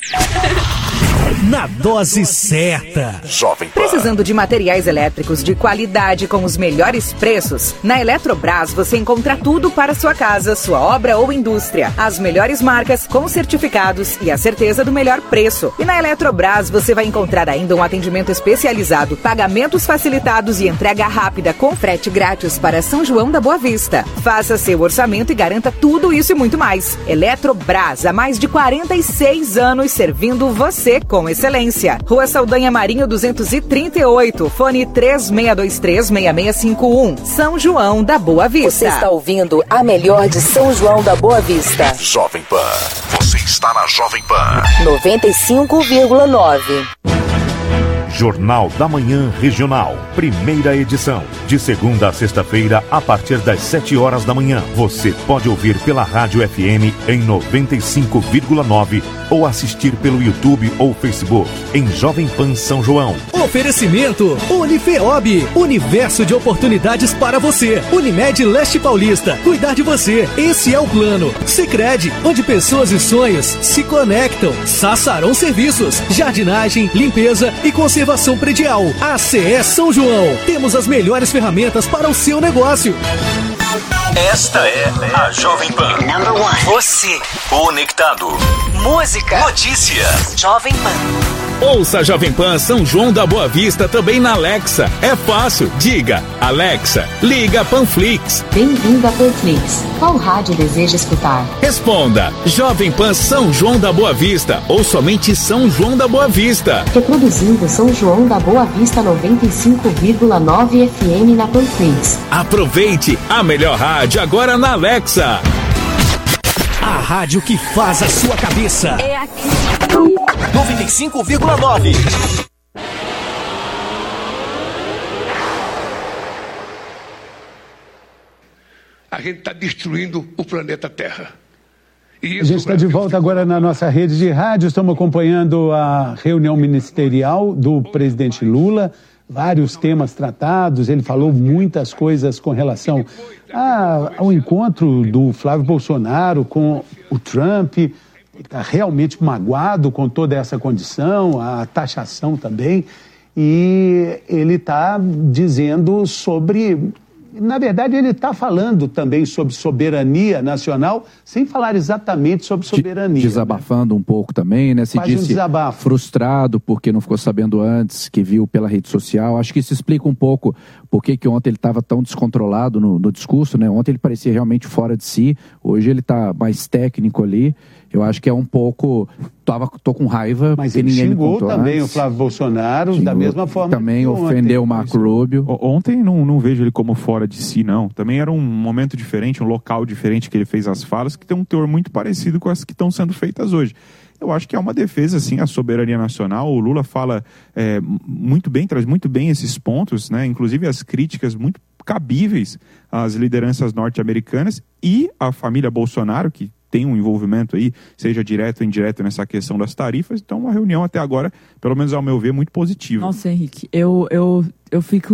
na dose certa. Jovem Pan. Precisando de materiais elétricos de qualidade com os melhores preços? Na Eletrobras você encontra tudo para sua casa, sua obra ou indústria. As melhores marcas com certificados e a certeza do melhor preço. E na Eletrobras você vai encontrar ainda um atendimento especializado, pagamentos facilitados e entrega rápida com frete grátis para São João da Boa Vista. Faça seu orçamento e garanta tudo isso e muito mais. Eletrobras, há mais de quarenta e seis anos servindo você com excelência. Rua Saldanha Marinho duzentos e trinta e oito, fone três seis dois três, seis seis cinco um, São João da Boa Vista. Você está ouvindo a melhor de São João da Boa Vista. Jovem Pan. Você está na Jovem Pan. noventa e cinco vírgula nove. Jornal da Manhã Regional, primeira edição, de segunda a sexta-feira, a partir das sete horas da manhã. Você pode ouvir pela Rádio F M em noventa e cinco vírgula nove ou assistir pelo YouTube ou Facebook em Jovem Pan São João. Oferecimento Unifeob, universo de oportunidades para você. Unimed Leste Paulista, cuidar de você, esse é o plano. Sicredi, onde pessoas e sonhos se conectam. Sassarão Serviços, jardinagem, limpeza e conservação predial. A C E São João, temos as melhores ferramentas para o seu negócio. Esta é a Jovem Pan. Number one. Você conectado. Música. Notícia. Jovem Pan. Ouça a Jovem Pan São João da Boa Vista também na Alexa. É fácil. Diga, Alexa, liga Panflix. Bem-vindo a Panflix. Qual rádio deseja escutar? Responda, Jovem Pan São João da Boa Vista ou somente São João da Boa Vista. Reproduzindo São João da Boa Vista noventa e cinco vírgula nove F M na Panflix. Aproveite a melhor rádio agora na Alexa. A rádio que faz a sua cabeça. É aqui. noventa e cinco vírgula nove. A gente está destruindo o planeta Terra. E a gente está de volta agora na nossa rede de rádio. Estamos acompanhando a reunião ministerial do presidente Lula. Vários temas tratados. Ele falou muitas coisas com relação a, ao encontro do Flávio Bolsonaro com o Trump. Ele está realmente magoado com toda essa condição, a taxação também. E ele está dizendo sobre... Na verdade, ele está falando também sobre soberania nacional, sem falar exatamente sobre soberania. Desabafando né? um pouco também, né? Se Faz disse um frustrado porque não ficou sabendo antes, que viu pela rede social. Acho que isso explica um pouco por que que ontem ele estava tão descontrolado no, no discurso, né? Ontem ele parecia realmente fora de si, hoje ele está mais técnico ali. Eu acho que é um pouco... Tava, tô com raiva, mas porque ele ninguém xingou me contou também antes. o Flávio Bolsonaro, xingou, da mesma forma também que ofendeu o Marco Rubio. Ontem não, não vejo ele como fora de si, não. Também era um momento diferente, um local diferente que ele fez as falas, que tem um teor muito parecido com as que estão sendo feitas hoje. Eu acho que é uma defesa, assim, à soberania nacional. O Lula fala é, muito bem, traz muito bem esses pontos, né? Inclusive as críticas muito cabíveis às lideranças norte-americanas e à família Bolsonaro, que tem um envolvimento aí, seja direto ou indireto nessa questão das tarifas. Então, uma reunião até agora, pelo menos ao meu ver, muito positiva. Nossa, Henrique, eu, eu, eu fico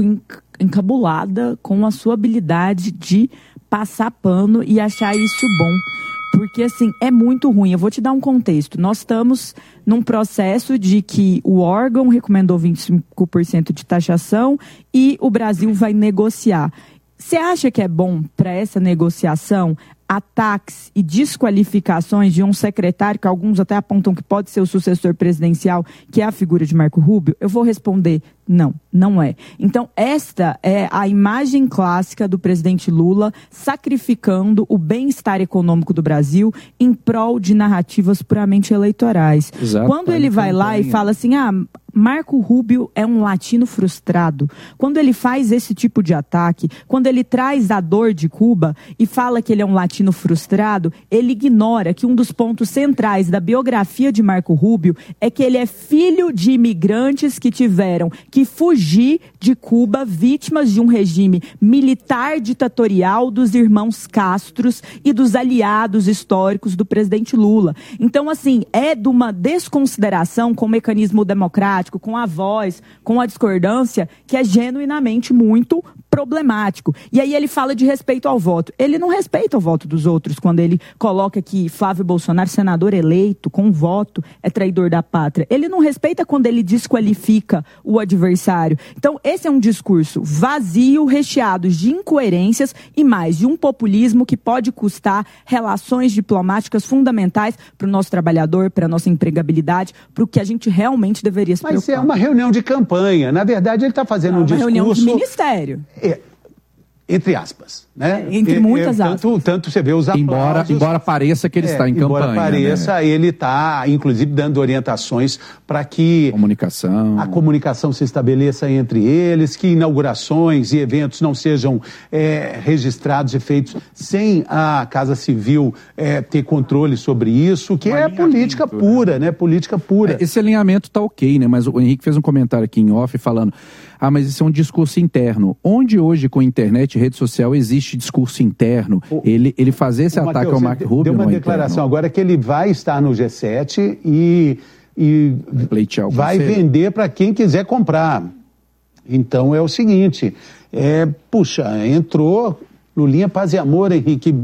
encabulada com a sua habilidade de passar pano e achar isso bom. Porque, assim, é muito ruim. Eu vou te dar um contexto. Nós estamos num processo de que o órgão recomendou vinte e cinco por cento de taxação e o Brasil vai negociar. Você acha que é bom para essa negociação ataques e desqualificações de um secretário, que alguns até apontam que pode ser o sucessor presidencial, que é a figura de Marco Rubio? Eu vou responder, não, não é. Então, esta é a imagem clássica do presidente Lula sacrificando o bem-estar econômico do Brasil em prol de narrativas puramente eleitorais. Exato, Quando ele vai lá e fala assim, ah, Marco Rubio é um latino frustrado. Quando ele faz esse tipo de ataque, quando ele traz a dor de Cuba e fala que ele é um latino frustrado, ele ignora que um dos pontos centrais da biografia de Marco Rubio é que ele é filho de imigrantes que tiveram que fugir de Cuba, vítimas de um regime militar ditatorial dos irmãos Castros e dos aliados históricos do presidente Lula. Então, assim, é de uma desconsideração com o mecanismo democrático, com a voz, com a discordância, que é genuinamente muito problemático. E aí ele fala de respeito ao voto. Ele não respeita o voto dos outros quando ele coloca que Flávio Bolsonaro, senador eleito com voto, é traidor da pátria. Ele não respeita quando ele desqualifica o adversário. Então, esse é um discurso vazio, recheado de incoerências e mais de um populismo que pode custar relações diplomáticas fundamentais para o nosso trabalhador, para a nossa empregabilidade, para o que a gente realmente deveria se preocupar. Mas é uma reunião de campanha. Na verdade, ele está fazendo é um discurso... uma reunião de ministério. É, entre aspas, né? Entre muitas é, é, aspas. Tanto, tanto você vê os aplausos... Embora, embora pareça que ele é, está em embora campanha. Embora pareça, né? Ele está, inclusive, dando orientações para que... Comunicação. A comunicação se estabeleça entre eles, que inaugurações e eventos não sejam é, registrados e feitos sem a Casa Civil é, ter controle sobre isso, que um é política pura, né? né? Política pura. Esse alinhamento está ok, né? Mas o Henrique fez um comentário aqui em off falando... Ah, mas isso é um discurso interno. Onde hoje, com internet e rede social, existe discurso interno? O, ele, ele fazer esse ataque Mateus, ao Marco Rubio... Deu uma declaração interno. Agora que ele vai estar no G sete e, e vai vender para quem quiser comprar. Então é o seguinte, é, puxa, entrou Lulinha, paz e amor, Henrique...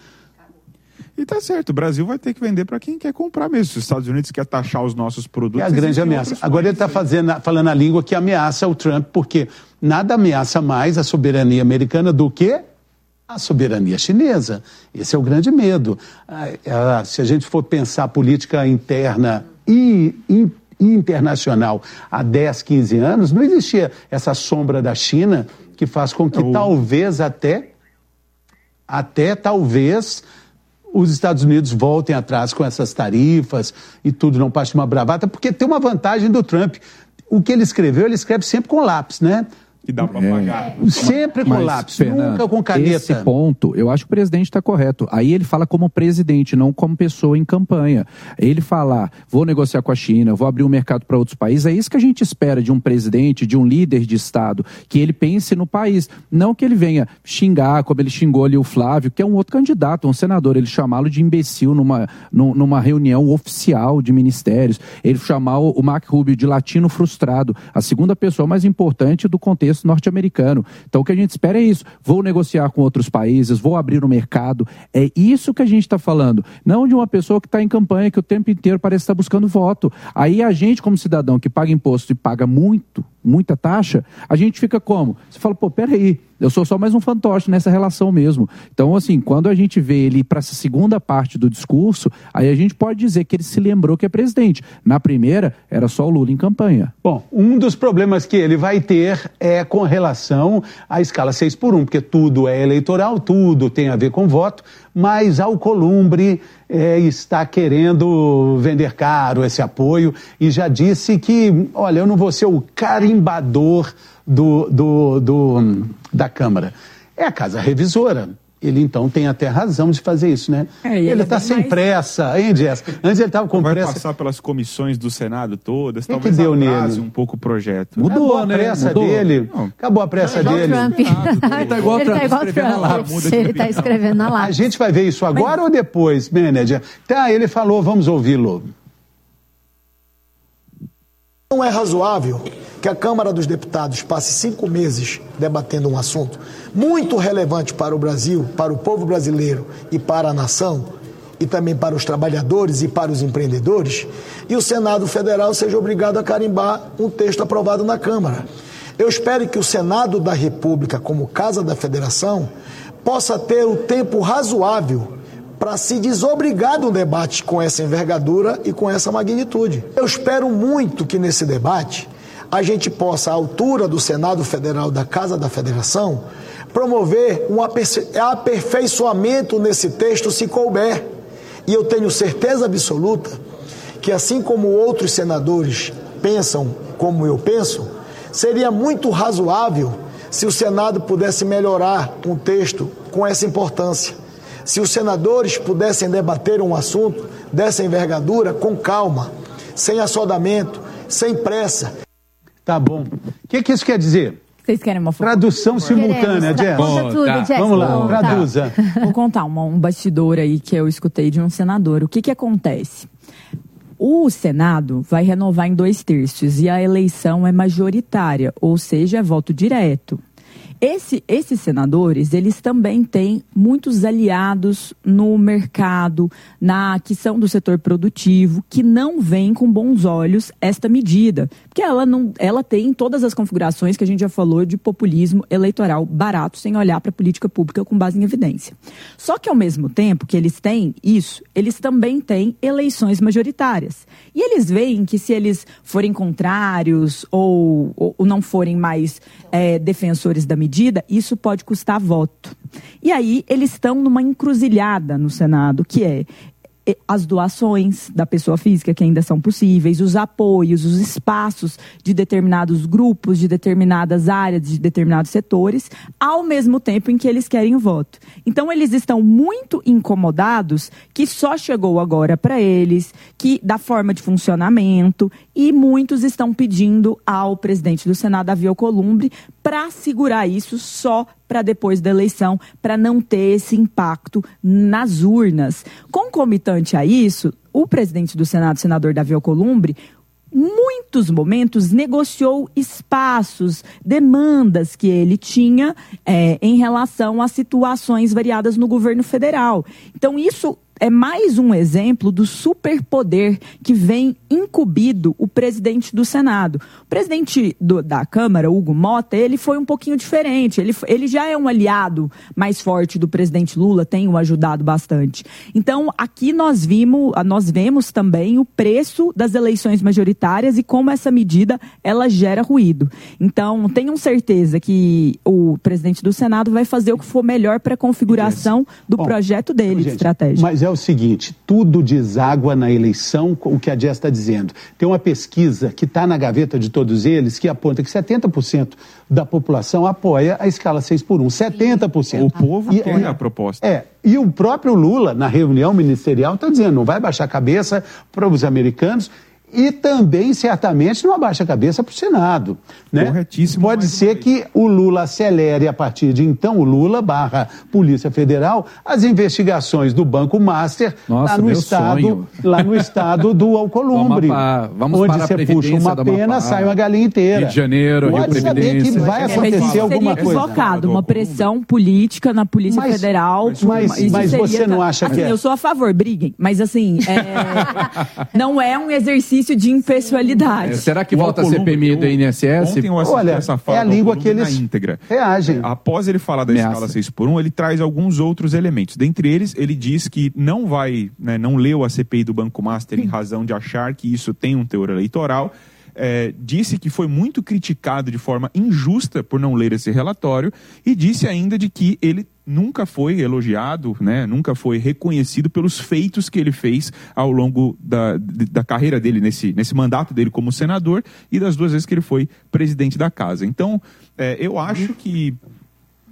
E tá certo, o Brasil vai ter que vender para quem quer comprar mesmo. Se os Estados Unidos quer taxar os nossos produtos... É a grande ameaça. Agora ele está falando a língua que ameaça o Trump, porque nada ameaça mais a soberania americana do que a soberania chinesa. Esse é o grande medo. Se a gente for pensar política interna e internacional há dez, quinze anos, não existia essa sombra da China que faz com que é o... talvez até, até talvez... os Estados Unidos voltem atrás com essas tarifas e tudo não passe de uma bravata, porque tem uma vantagem do Trump. O que ele escreveu, ele escreve sempre com lápis, né? E dá para pagar. É. Sempre com Mas, lápis, Fernando, nunca com caneta. Esse ponto, eu acho que o presidente está correto. Aí ele fala como presidente, não como pessoa em campanha. Ele falar, vou negociar com a China, vou abrir um mercado para outros países, é isso que a gente espera de um presidente, de um líder de Estado, que ele pense no país. Não que ele venha xingar, como ele xingou ali o Flávio, que é um outro candidato, um senador, ele chamá-lo de imbecil numa, numa reunião oficial de ministérios, ele chamar o Marco Rubio de latino frustrado, a segunda pessoa mais importante do contexto norte-americano. Então o que a gente espera é isso. Vou negociar com outros países, vou abrir o mercado. É isso que a gente está falando. Não de uma pessoa que está em campanha, que o tempo inteiro parece estar buscando voto. Aí a gente, como cidadão que paga imposto e paga muito, muita taxa, a gente fica como? Você fala, pô, peraí, eu sou só mais um fantoche nessa relação mesmo. Então, assim, quando a gente vê ele para essa segunda parte do discurso, aí a gente pode dizer que ele se lembrou que é presidente. Na primeira, era só o Lula em campanha. Bom, um dos problemas que ele vai ter é com relação à escala seis por um, porque tudo é eleitoral, tudo tem a ver com voto, mas Alcolumbre é, está querendo vender caro esse apoio e já disse que, olha, eu não vou ser o carimbador do, do, do, da Câmara. É a Casa Revisora Ele, então, tem até razão de fazer isso, né? É, ele ele está é sem mais... pressa, hein, Jéssica? Antes ele estava com Vai pressa. Vai passar pelas comissões do Senado todas, que talvez que deu atrase nele? um pouco o projeto. Mudou, Acabou né? a pressa Mudou. dele. Não. Acabou a pressa Igual dele. Trump. Ele tá igual Ele Trump, tá igual escrevendo Trump. lá, muda de Ele tá opinião. escrevendo na lá. A gente vai ver isso agora Mas... ou depois, Bened? Tá, ele falou, vamos ouvi-lo. Não é razoável que a Câmara dos Deputados passe cinco meses debatendo um assunto muito relevante para o Brasil, para o povo brasileiro e para a nação, e também para os trabalhadores e para os empreendedores, e o Senado Federal seja obrigado a carimbar um texto aprovado na Câmara. Eu espero que o Senado da República, como Casa da Federação, possa ter o tempo razoável para se desobrigar de um debate com essa envergadura e com essa magnitude. Eu espero muito que nesse debate a gente possa, à altura do Senado Federal da Casa da Federação, promover um aperfeiçoamento nesse texto se couber. E eu tenho certeza absoluta que, assim como outros senadores pensam como eu penso, seria muito razoável se o Senado pudesse melhorar um texto com essa importância. Se os senadores pudessem debater um assunto dessa envergadura com calma, sem assodamento, sem pressa. Tá bom. O que, que isso quer dizer? Vocês querem uma foto? Tradução simultânea, Jess. Conta tudo, tá. Jess. Vamos lá, Conta. traduza. Vou contar uma, um bastidor aí que eu escutei de um senador. O que que acontece? O Senado vai renovar em dois terços e a eleição é majoritária, ou seja, é voto direto. Esse, esses senadores, eles também têm muitos aliados no mercado, na aquisição do setor produtivo, que não veem com bons olhos esta medida. Porque ela, não, ela tem todas as configurações que a gente já falou de populismo eleitoral barato, sem olhar para a política pública com base em evidência. Só que, ao mesmo tempo que eles têm isso, eles também têm eleições majoritárias. E eles veem que se eles forem contrários ou, ou, ou não forem mais é, defensores da medida, isso pode custar voto. E aí eles estão numa encruzilhada no Senado, que é as doações da pessoa física, que ainda são possíveis, os apoios, os espaços de determinados grupos, de determinadas áreas, de determinados setores, ao mesmo tempo em que eles querem o voto. Então, eles estão muito incomodados que só chegou agora para eles, que da forma de funcionamento, e muitos estão pedindo ao presidente do Senado, Davi Alcolumbre, para segurar isso só para depois da eleição, para não ter esse impacto nas urnas. Concomitante a isso, o presidente do Senado, senador Davi Alcolumbre, muitos momentos negociou espaços, demandas que ele tinha é, em relação a situações variadas no governo federal. Então, isso é mais um exemplo do superpoder que vem incumbido o presidente do Senado. O presidente do, da Câmara, Hugo Mota, ele foi um pouquinho diferente. Ele, ele já é um aliado mais forte do presidente Lula, tem o ajudado bastante. Então, aqui nós vimos, nós vemos também o preço das eleições majoritárias e como essa medida ela gera ruído. Então, tenham certeza que o presidente do Senado vai fazer o que for melhor para a configuração do Bom, projeto dele, de estratégia. Mas é o seguinte, tudo deságua na eleição, o que a Jess está dizendo. Tem uma pesquisa que está na gaveta de todos eles que aponta que setenta por cento da população apoia a escala seis por um. setenta por cento. O povo e, apoia é, a proposta. É, e o próprio Lula, na reunião ministerial, está dizendo, não vai baixar a cabeça para os americanos. E também, certamente, não abaixa a cabeça para o Senado. Né? Corretíssimo. Pode ser que o Lula acelere, a partir de então, o Lula barra Polícia Federal, as investigações do Banco Master Nossa, lá, no meu estado, sonho. lá no estado do Alcolumbre. Vamos, vamos onde para você puxa uma pena, sai uma galinha inteira. Rio de Janeiro, Pode Rio saber Previdência. que vai acontecer alguma seria coisa. equivocado, uma pressão política na Polícia Mas- Federal. mas- mas- isso mas seria você não ta- acha assim, que é? eu sou a favor, briguem. Mas assim, é, não é um exercício de impessoalidade. É, será que O volta a C P M do I N S S? Ontem eu assisti Olha, essa fala é a do língua Alcolumbre que eles na íntegra. reagem. Após ele falar da Ameaça. escala seis por um, ele traz alguns outros elementos. Dentre eles, ele diz que não vai, né, não leu a C P I do Banco Master em razão de achar que isso tem um teor eleitoral. É, disse que foi muito criticado de forma injusta por não ler esse relatório e disse ainda de que ele nunca foi elogiado, né, nunca foi reconhecido pelos feitos que ele fez ao longo da, da carreira dele, nesse, nesse mandato dele como senador e das duas vezes que ele foi presidente da casa. Então, é, eu acho que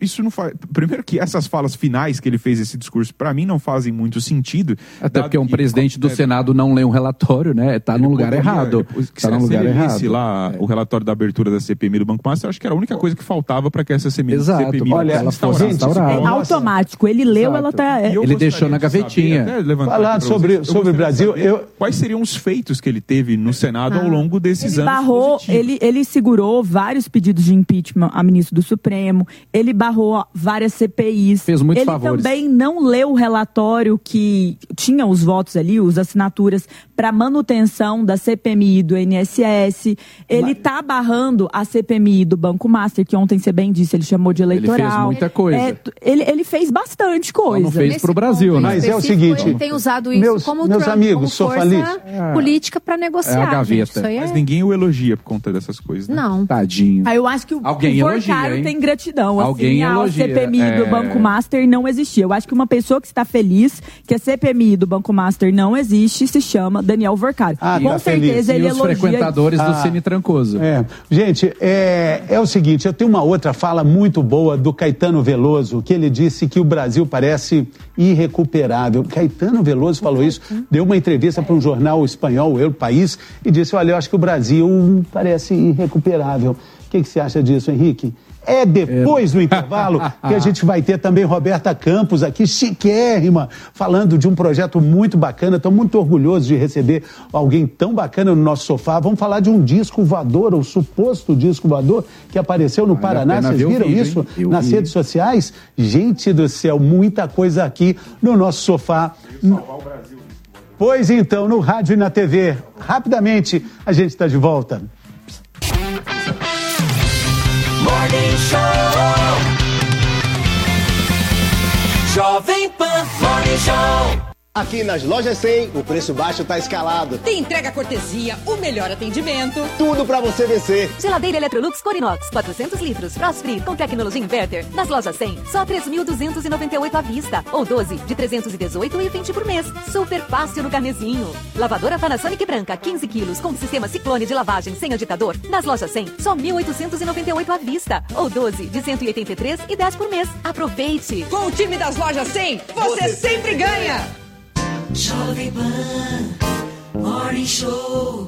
isso não faz... Primeiro que essas falas finais que ele fez, esse discurso, para mim não fazem muito sentido. Até porque um que, presidente do é, Senado não lê um relatório, né? Tá no lugar poderia, errado. Tá no lugar errado. lá é. o relatório da abertura da C P M I do Banco Master, acho que era a única coisa que faltava para que essa C P M I, Exato. C P M I Olha, ela fosse instaurada. É automático. Ele leu, Exato. ela tá... É. Ele deixou na gavetinha. Falar sobre, vocês, sobre o Brasil... Eu... Quais seriam os feitos que ele teve no Senado ah. ao longo desses ele anos barrou, ele, ele segurou vários pedidos de impeachment a ministro do Supremo, ele barrou várias C P Is. Fez muitos ele favores. também não leu o relatório que tinha os votos ali, as assinaturas, para manutenção da C P M I do I N S S. Ele está Mas... barrando a C P M I do Banco Master, que ontem você bem disse, ele chamou de eleitoral. Ele fez muita coisa. É, ele, ele fez bastante coisa. Não fez para o Brasil, né? Mas é o seguinte... Ele tem usado isso meus, como, meus Trump, amigos, como força é. política para negociar. É a gaveta. Gente, Mas é... ninguém o elogia por conta dessas coisas, né? Não. Tadinho. Ah, eu acho que o, Alguém o elogia, Vorcaro hein? tem gratidão. Alguém assim, elogia. A C P M I é... do Banco Master não existia. Eu acho que uma pessoa que está feliz que a C P M I do Banco Master não existe se chama Daniel Vorcaro. Ah, Com tá certeza feliz. ele e os elogia. frequentadores ah, do Cine Trancoso. É. Gente, é, é o seguinte, eu tenho uma outra fala muito boa do Caetano Veloso, que ele disse que o Brasil parece irrecuperável. Caetano Veloso falou isso, deu uma entrevista para um jornal espanhol, El País, e disse, olha, eu acho que o Brasil parece irrecuperável. O que, que você acha disso, Henrique? É depois do intervalo que a gente vai ter também Roberta Campos aqui, chiquérrima, falando de um projeto muito bacana. Estou muito orgulhoso de receber alguém tão bacana no nosso sofá. Vamos falar de um disco voador, ou suposto disco voador, que apareceu no Paraná. Vocês viram vídeo, isso nas vi. redes sociais? Gente do céu, muita coisa aqui no nosso sofá. Salvar o Brasil. Pois então, no rádio e na T V. Rapidamente, a gente está de volta. Morning Show. Jovem Pan Morning Show. Aqui nas Lojas cem, o preço baixo tá escalado. Tem entrega cortesia, o melhor atendimento. Tudo pra você vencer. Geladeira Electrolux Corinox, quatrocentos litros, Frost Free com tecnologia inverter. Nas Lojas cem, só três mil duzentos e noventa e oito à vista. Ou doze de trezentos e dezoito e vinte por mês. Super fácil no carnezinho. Lavadora Panasonic branca, quinze quilos, com sistema Ciclone de lavagem sem agitador. Nas Lojas cem, só mil oitocentos e noventa e oito à vista. Ou doze de cento e oitenta e três e dez por mês. Aproveite! Com o time das Lojas cem, você, você sempre ganha! Jovem Pan Morning Show.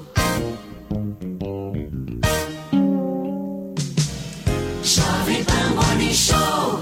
Jovem Pan Morning Show.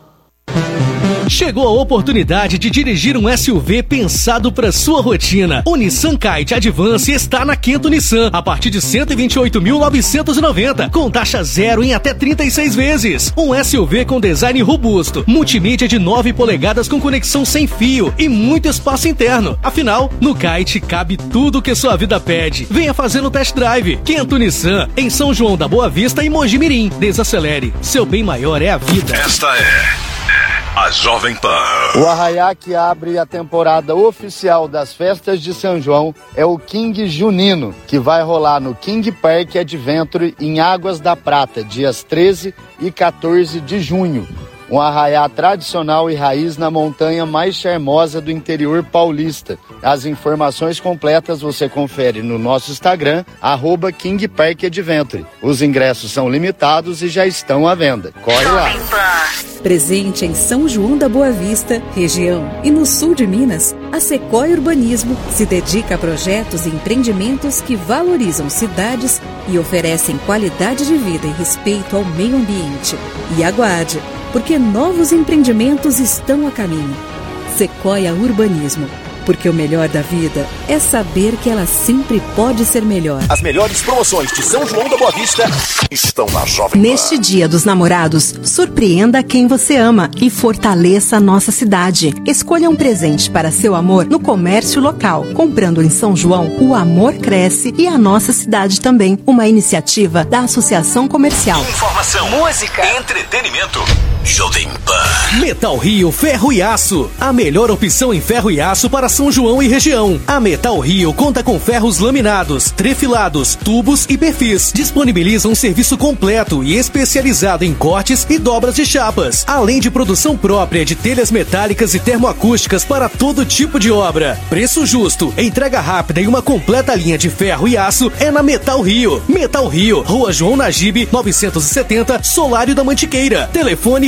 Chegou a oportunidade de dirigir um S U V pensado para sua rotina. O Nissan Kite Advance está na Quinto Nissan, a partir de cento e vinte e oito mil novecentos e noventa, com taxa zero em até trinta e seis vezes. Um S U V com design robusto, multimídia de nove polegadas com conexão sem fio e muito espaço interno. Afinal, no Kite cabe tudo o que sua vida pede. Venha fazer no test drive. Quinto Nissan, em São João da Boa Vista e Mogi Mirim. Desacelere. Seu bem maior é a vida. Esta é a Jovem Pan. O arraiá que abre a temporada oficial das festas de São João é o King Junino, que vai rolar no King Park Adventure em Águas da Prata, dias treze e quatorze de junho. Um arraiá tradicional e raiz na montanha mais charmosa do interior paulista. As informações completas você confere no nosso Instagram, arroba King Park Adventure. Os ingressos são limitados e já estão à venda. Corre lá! Presente em São João da Boa Vista, região e no sul de Minas, a Sequoia Urbanismo se dedica a projetos e empreendimentos que valorizam cidades e oferecem qualidade de vida e respeito ao meio ambiente. E aguarde, porque novos empreendimentos estão a caminho. Sequoia Urbanismo, porque o melhor da vida é saber que ela sempre pode ser melhor. As melhores promoções de São João da Boa Vista estão na Jovem Pan. Neste Dia dos Namorados, surpreenda quem você ama e fortaleça a nossa cidade. Escolha um presente para seu amor no comércio local. Comprando em São João, o amor cresce e a nossa cidade também. Uma iniciativa da Associação Comercial. Informação, música, entretenimento. Jovem Pan. Metal Rio Ferro e Aço, a melhor opção em ferro e aço para São João e região. A Metal Rio conta com ferros laminados, trefilados, tubos e perfis. Disponibiliza um serviço completo e especializado em cortes e dobras de chapas, além de produção própria de telhas metálicas e termoacústicas para todo tipo de obra. Preço justo, entrega rápida e uma completa linha de ferro e aço é na Metal Rio. Metal Rio, Rua João Nagibe, novecentos e setenta, Solário da Mantiqueira. Telefone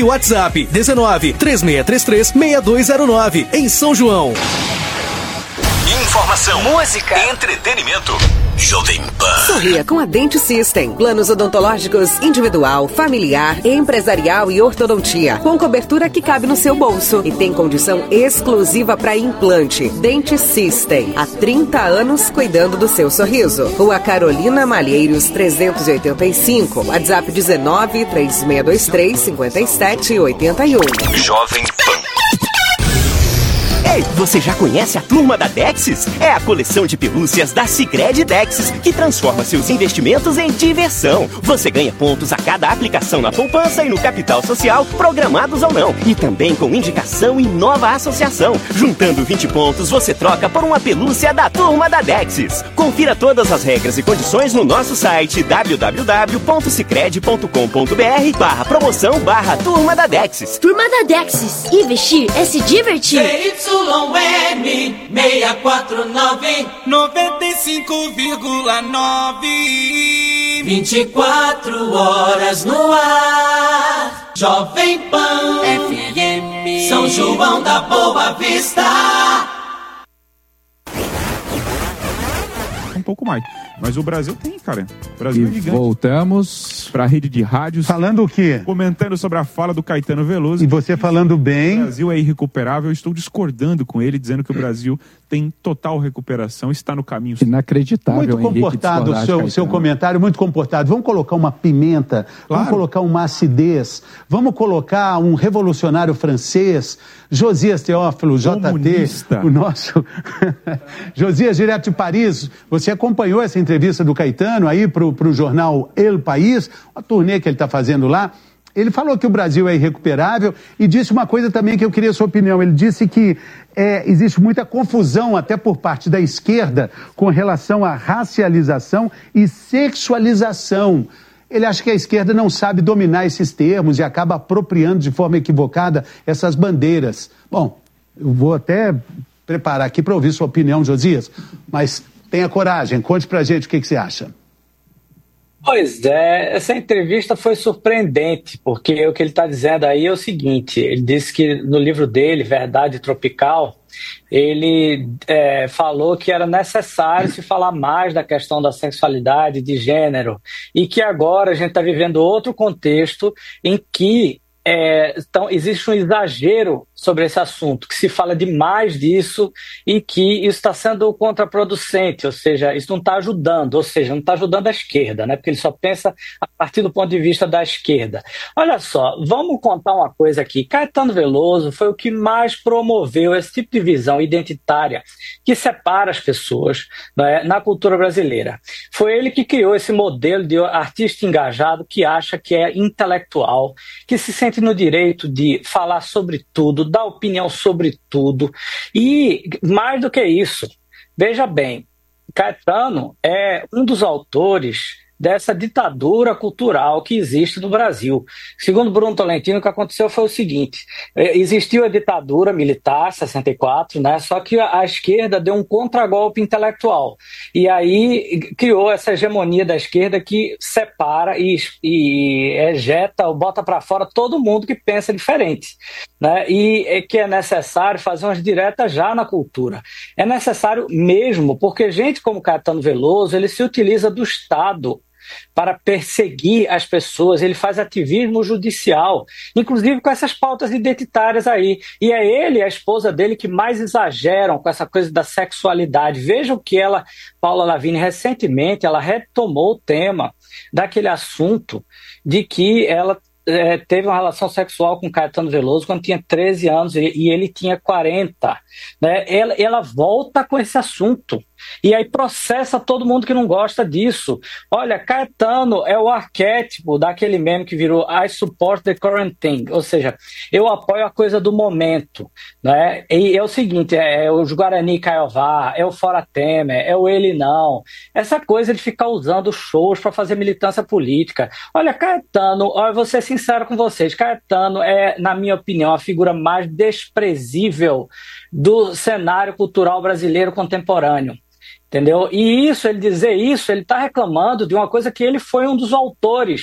WhatsApp dezenove, três seis três três, seis dois zero nove. Em São João. Informação, música, entretenimento. Jovem Pan. Sorria com a Dente System. Planos odontológicos individual, familiar, empresarial e ortodontia. Com cobertura que cabe no seu bolso. E tem condição exclusiva para implante. Dente System. Há trinta anos cuidando do seu sorriso. Rua Carolina Malheiros, trezentos e oitenta e cinco. WhatsApp dezenove, três seis dois três, cinco sete oito um. Jovem Pan. Ei, você já conhece a Turma da Dexis? É a coleção de pelúcias da Sicredi Dexis, que transforma seus investimentos em diversão. Você ganha pontos a cada aplicação na poupança e no capital social, programados ou não. E também com indicação em nova associação. Juntando vinte pontos, você troca por uma pelúcia da Turma da Dexis. Confira todas as regras e condições no nosso site w w w ponto sicredi ponto com ponto b r barra promoção barra Turma da Dexis. Turma da Dexis. Investir é se divertir. Y M seis quatro nove, noventa e cinco vírgula nove. vinte e quatro horas no ar. Jovem Pan F M, São João da Boa Vista. Um pouco mais. Mas o Brasil tem, cara. O Brasil e é gigante. Voltamos para a rede de rádios. Falando o quê? Comentando sobre a fala do Caetano Veloso. E você falando bem. O Brasil é irrecuperável. Eu estou discordando com ele, dizendo que o Brasil tem total recuperação, está no caminho. Inacreditável. Muito comportado o seu, seu comentário, muito comportado. Vamos colocar uma pimenta, claro. Vamos colocar uma acidez, vamos colocar um revolucionário francês, Josias Teófilo, Comunista. J T, o nosso Josias, direto de Paris. Você acompanhou essa entrevista do Caetano aí para o jornal El País, a turnê que ele está fazendo lá. Ele falou que o Brasil é irrecuperável e disse uma coisa também que eu queria a sua opinião. Ele disse que é, existe muita confusão, até por parte da esquerda, com relação à racialização e sexualização. Ele acha que a esquerda não sabe dominar esses termos e acaba apropriando de forma equivocada essas bandeiras. Bom, eu vou até preparar aqui para ouvir sua opinião, Josias, mas tenha coragem, conte pra gente o que, que você acha. Pois é, essa entrevista foi surpreendente, porque o que ele está dizendo aí é o seguinte, ele disse que no livro dele, Verdade Tropical, ele é, falou que era necessário se falar mais da questão da sexualidade, de gênero, e que agora a gente está vivendo outro contexto em que É, então, existe um exagero sobre esse assunto, que se fala demais disso e que isso está sendo contraproducente, ou seja, isso não está ajudando, ou seja, não está ajudando a esquerda, né? Porque ele só pensa a partir do ponto de vista da esquerda. Olha só, vamos contar uma coisa aqui. Caetano Veloso foi o que mais promoveu esse tipo de visão identitária que separa as pessoas, né, na cultura brasileira. Foi ele que criou esse modelo de artista engajado que acha que é intelectual, que se sente no direito de falar sobre tudo, dar opinião sobre tudo. E mais do que isso, veja bem, Caetano é um dos autores dessa ditadura cultural que existe no Brasil. Segundo Bruno Tolentino, o que aconteceu foi o seguinte, existiu a ditadura militar, sessenta e quatro, né? Só que a, a esquerda deu um contragolpe intelectual, e aí criou essa hegemonia da esquerda que separa e, e ejeta, ou bota para fora todo mundo que pensa diferente, né? E é que é necessário fazer umas diretas já na cultura. É necessário mesmo, porque gente como Caetano Veloso, ele se utiliza do Estado para perseguir as pessoas, ele faz ativismo judicial, inclusive com essas pautas identitárias aí, e é ele e a esposa dele que mais exageram com essa coisa da sexualidade. Vejam que ela, Paula Lavigne, recentemente, ela retomou o tema daquele assunto de que ela É, teve uma relação sexual com Caetano Veloso quando tinha treze anos e, e ele tinha quarenta, né? Ela, ela volta com esse assunto e aí processa todo mundo que não gosta disso. Olha, Caetano é o arquétipo daquele meme que virou I support the current thing, ou seja, eu apoio a coisa do momento, né? E é o seguinte, é, é o Guarani Caiová, é o Fora Temer, é o ele não, essa coisa de ficar usando shows para fazer militância política. Olha, Caetano, olha, vou ser sincero com vocês, Caetano é, na minha opinião, a figura mais desprezível do cenário cultural brasileiro contemporâneo. Entendeu? E isso, ele dizer isso, ele está reclamando de uma coisa que ele foi um dos autores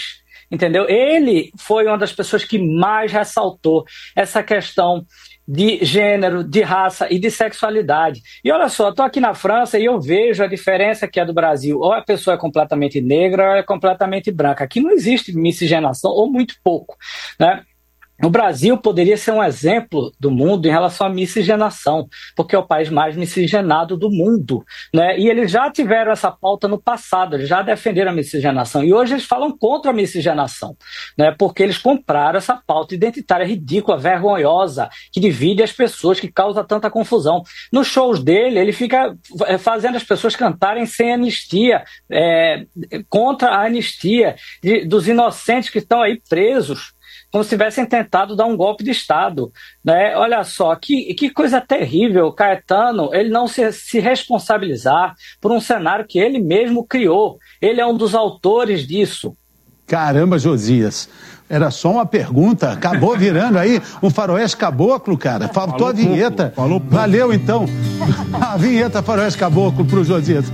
entendeu? Ele foi uma das pessoas que mais ressaltou essa questão de gênero, de raça e de sexualidade. E olha só, eu estou aqui na França e eu vejo a diferença que é do Brasil. Ou a pessoa é completamente negra ou é completamente branca. Aqui não existe miscigenação, ou muito pouco, né? O Brasil poderia ser um exemplo do mundo em relação à miscigenação, porque é o país mais miscigenado do mundo, né? E eles já tiveram essa pauta no passado, eles já defenderam a miscigenação, e hoje eles falam contra a miscigenação, né? Porque eles compraram essa pauta identitária ridícula, vergonhosa, que divide as pessoas, que causa tanta confusão. Nos shows dele, ele fica fazendo as pessoas cantarem sem anistia, é, contra a anistia de, dos inocentes que estão aí presos, como se tivessem tentado dar um golpe de Estado, né? Olha só, que, que coisa terrível. O Caetano, ele não se, se responsabilizar por um cenário que ele mesmo criou. Ele é um dos autores disso. Caramba, Josias. Era só uma pergunta, acabou virando aí um faroeste caboclo, cara. Faltou falou a vinheta. Pouco, falou pouco. Valeu, então. A vinheta faroeste caboclo pro Josias.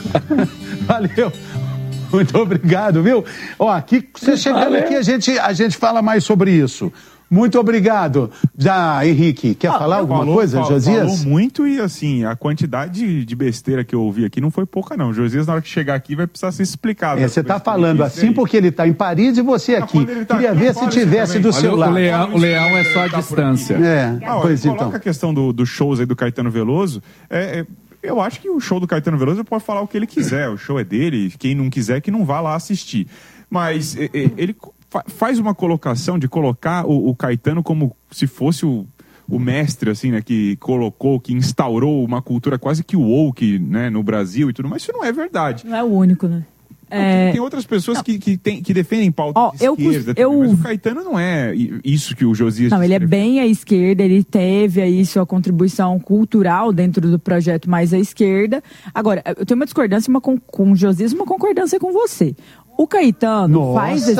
Valeu. Muito obrigado, viu? Ó, aqui, você chegando aqui, a gente, a gente fala mais sobre isso. Muito obrigado. Já, Henrique, quer ah, falar alguma falou, coisa, falou, Josias? Falou muito e, assim, a quantidade de besteira que eu ouvi aqui não foi pouca, não. Josias, na hora que chegar aqui, vai precisar ser explicado. É, você está falando assim porque ele está em Paris e você aqui. Tá Queria aqui, ver se tivesse do seu lado. O leão, o leão é só a distância. É, ah, pois coloca então. a questão do, dos shows aí do Caetano Veloso, é... é eu acho que o show do Caetano Veloso pode falar o que ele quiser, o show é dele, quem não quiser que não vá lá assistir. Mas ele faz uma colocação de colocar o, o Caetano como se fosse o, o mestre, assim, né, que colocou, que instaurou uma cultura quase que woke, né, no Brasil e tudo, mas isso não é verdade. Não é o único, né? É... Tem outras pessoas que, que, tem, que defendem pauta oh, de esquerda, eu, eu... mas o Caetano não é isso que o Josias... Não, ele é bem à esquerda, ele teve aí sua contribuição cultural dentro do projeto mais à esquerda. Agora, eu tenho uma discordância uma com, com o Josias e uma concordância com você. O Caetano Nossa. faz esse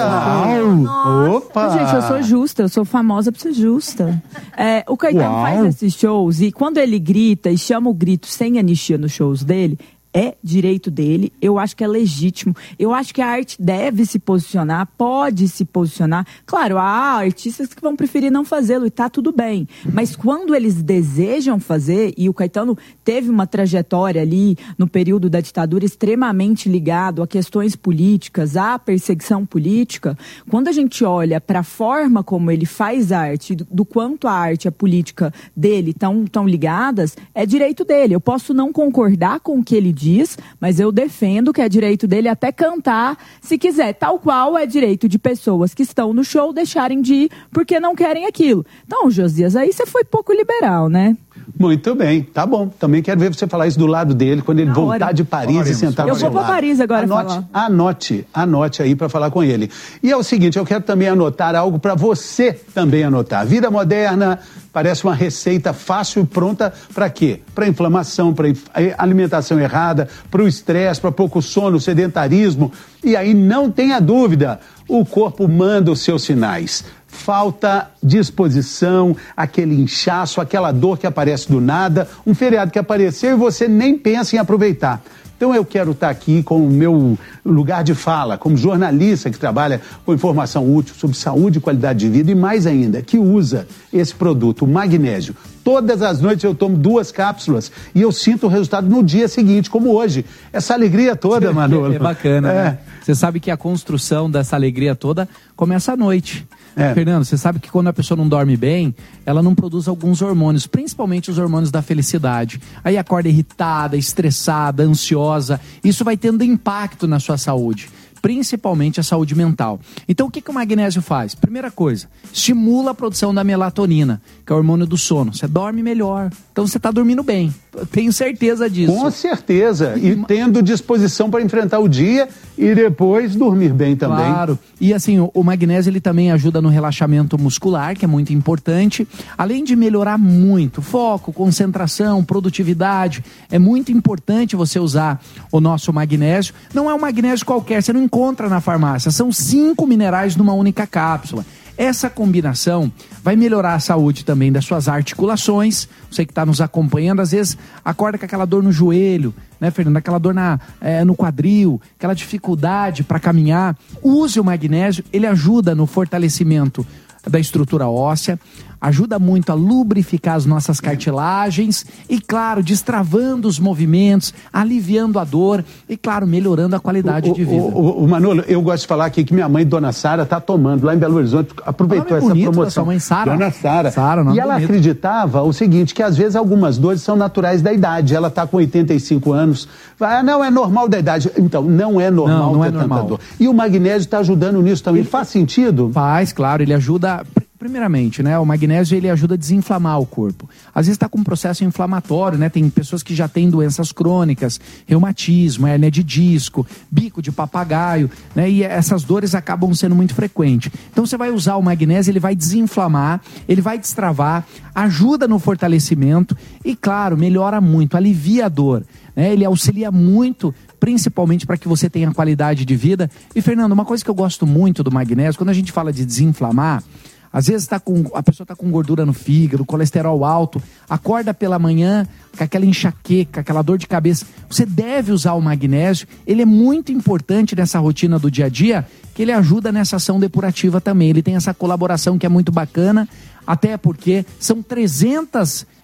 show. Opa! Gente, eu sou justa, eu sou famosa por ser justa. É, o Caetano Uau. faz esses shows e quando ele grita e chama o grito sem anistia nos shows dele... É direito dele, eu acho que é legítimo. Eu acho que a arte deve se posicionar, pode se posicionar. Claro, há artistas que vão preferir não fazê-lo e tá tudo bem. Mas quando eles desejam fazer, e o Caetano teve uma trajetória ali no período da ditadura extremamente ligado a questões políticas, à perseguição política, quando a gente olha para a forma como ele faz arte, do, do quanto a arte e a política dele estão tão ligadas, é direito dele. Eu posso não concordar com o que ele diz, diz, mas eu defendo que é direito dele até cantar, se quiser, tal qual é direito de pessoas que estão no show deixarem de ir porque não querem aquilo. Então, Josias, aí você foi pouco liberal, né? Muito bem, tá bom. Também quero ver você falar isso do lado dele, quando ele Na voltar hora. de Paris Falaremos. e sentar eu no seu lado. lado. Eu vou para Paris agora anote, falar. Anote, anote aí para falar com ele. E é o seguinte, eu quero também anotar algo para você também anotar. Vida moderna parece uma receita fácil e pronta para quê? Para inflamação, para alimentação errada, para o estresse, para pouco sono, sedentarismo. E aí não tenha dúvida, o corpo manda os seus sinais. Falta disposição, aquele inchaço, aquela dor que aparece do nada, um feriado que apareceu e você nem pensa em aproveitar. Então eu quero estar aqui com o meu lugar de fala, como jornalista que trabalha com informação útil sobre saúde e qualidade de vida e mais ainda, que usa esse produto, o magnésio. Todas as noites eu tomo duas cápsulas e eu sinto o resultado no dia seguinte, como hoje. Essa alegria toda, Manolo. É bacana, é. né? Você sabe que a construção dessa alegria toda começa à noite. É. Fernando, você sabe que quando a pessoa não dorme bem, ela não produz alguns hormônios, principalmente os hormônios da felicidade. Aí acorda irritada, estressada, ansiosa. Isso vai tendo impacto na sua saúde, principalmente a saúde mental. Então o que, que o magnésio faz? Primeira coisa, estimula a produção da melatonina, que é o hormônio do sono. Você dorme melhor, então você está dormindo bem. Eu tenho certeza disso. Com certeza, e, e tendo disposição para enfrentar o dia e depois dormir bem também. Claro, e assim, o, o magnésio ele também ajuda no relaxamento muscular, que é muito importante, além de melhorar muito foco, concentração, produtividade. É muito importante você usar o nosso magnésio. Não é um magnésio qualquer, você não encontra na farmácia, são cinco minerais numa única cápsula. Essa combinação vai melhorar a saúde também das suas articulações. Você que está nos acompanhando, às vezes acorda com aquela dor no joelho, né, Fernando? Aquela dor na, é, no quadril, aquela dificuldade para caminhar. Use o magnésio, ele ajuda no fortalecimento da estrutura óssea, ajuda muito a lubrificar as nossas cartilagens e, claro, destravando os movimentos, aliviando a dor e, claro, melhorando a qualidade o, de vida. O, o, o Manolo, eu gosto de falar aqui que minha mãe, Dona Sara, está tomando lá em Belo Horizonte, aproveitou essa promoção. Da sua mãe Sara. Dona Sara. Sara, e ela bonito. acreditava o seguinte, que às vezes algumas dores são naturais da idade. Ela está com oitenta e cinco anos. Ah, não, é normal da idade. Então, não é normal não, não ter é normal. tanta dor. E o magnésio está ajudando nisso também. Ele faz sentido? Faz, claro. Ele ajuda... Primeiramente, né, o magnésio ele ajuda a desinflamar o corpo. Às vezes está com um processo inflamatório, né? Tem pessoas que já têm doenças crônicas, reumatismo, hérnia de disco, bico de papagaio, né? E essas dores acabam sendo muito frequentes. Então você vai usar o magnésio, ele vai desinflamar, ele vai destravar, ajuda no fortalecimento e, claro, melhora muito, alivia a dor, né? Ele auxilia muito, principalmente para que você tenha qualidade de vida. E, Fernando, uma coisa que eu gosto muito do magnésio, quando a gente fala de desinflamar, às vezes tá com, a pessoa está com gordura no fígado, colesterol alto, acorda pela manhã com aquela enxaqueca, aquela dor de cabeça. Você deve usar o magnésio, ele é muito importante nessa rotina do dia a dia, que ele ajuda nessa ação depurativa também. Ele tem essa colaboração que é muito bacana, até porque são trezentas